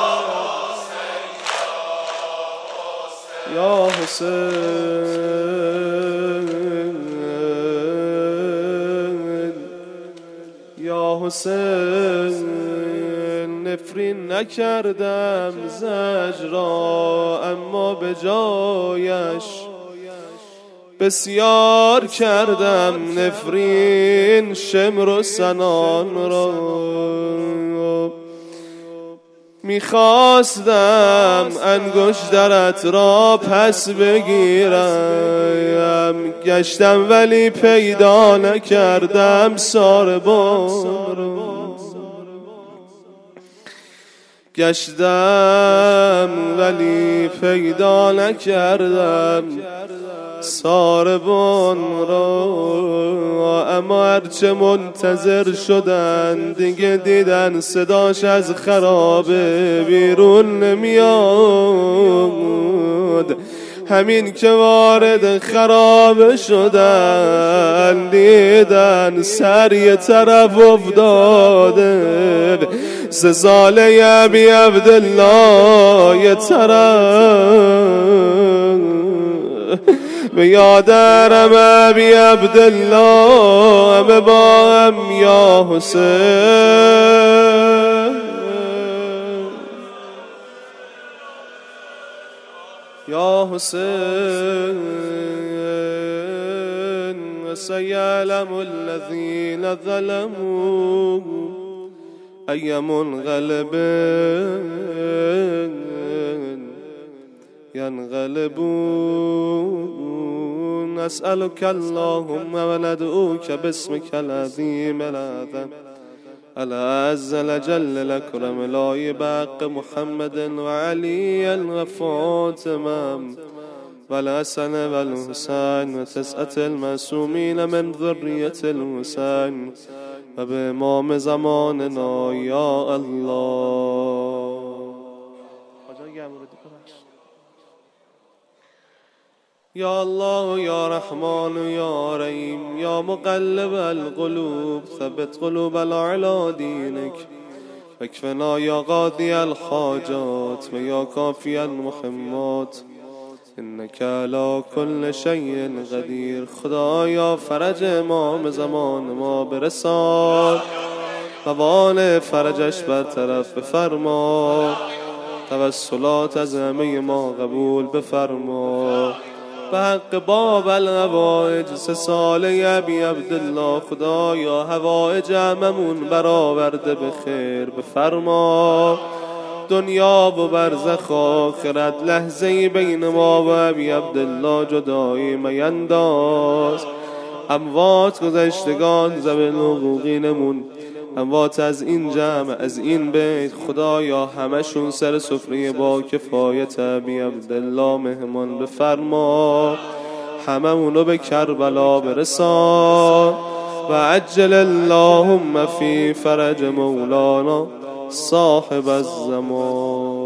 یا حسین یا حسین. نفرین نکردم زجرا، اما به جایش بسیار کردم نفرین شمر و سنان را. میخواستم انگشترت را پس بگیرم، گشتم ولی پیدا نکردم ساربان را. گشتم ولی پیدا نکردم ساربان را، اما هرچه منتظر شدن دیگه دیدن صداش از خرابه بیرون نمیاد. همین که وارد خرابه شدن دیدن سر یه طرف افتاده، زلزله ابی عبدالله یه طرف. به یادرم ابی عبدالله همه با هم یا حسین یا حسین و سیعلم الذین ظلموا ای منقلب ینقلبون نسألك اللهم وندعوك باسمك العظيم الأعظم العز الجل الأكرم الآي بحق محمد وعلي وفاطمة والحسن والحسين وتسعة المعصومين من ذرية الحسين وبإمام زماننا يا الله. یا الله یا رحمان یا رحیم یا مقلب القلوب ثبت قلوبنا علی دینک اکفنا یا قاضی الحاجات و یا کافی المهمات انک علی کل شیء قدیر. خدایا فرج امام زمان ما برسان، توان فرجش برطرف بفرما، توسلات از همه ما قبول بفرما. به حق باب الهوائج 3 ساله ابی عبدالله خدایا هوائج هممون برآورده به خیر بفرما. دنیا و برزخ آخرت لحظه‌ای بین ما و ابی عبدالله جدایی مینداز. اموات گذشتگان ذوی حقوقینمون، اموات از این جمع از این بیت خدایا همشون سر سفره با کفایت ابی عبدالله مهمان بفرما. هممونو به کربلا برسان و عجل اللهم فی فرج مولانا صاحب الزمان.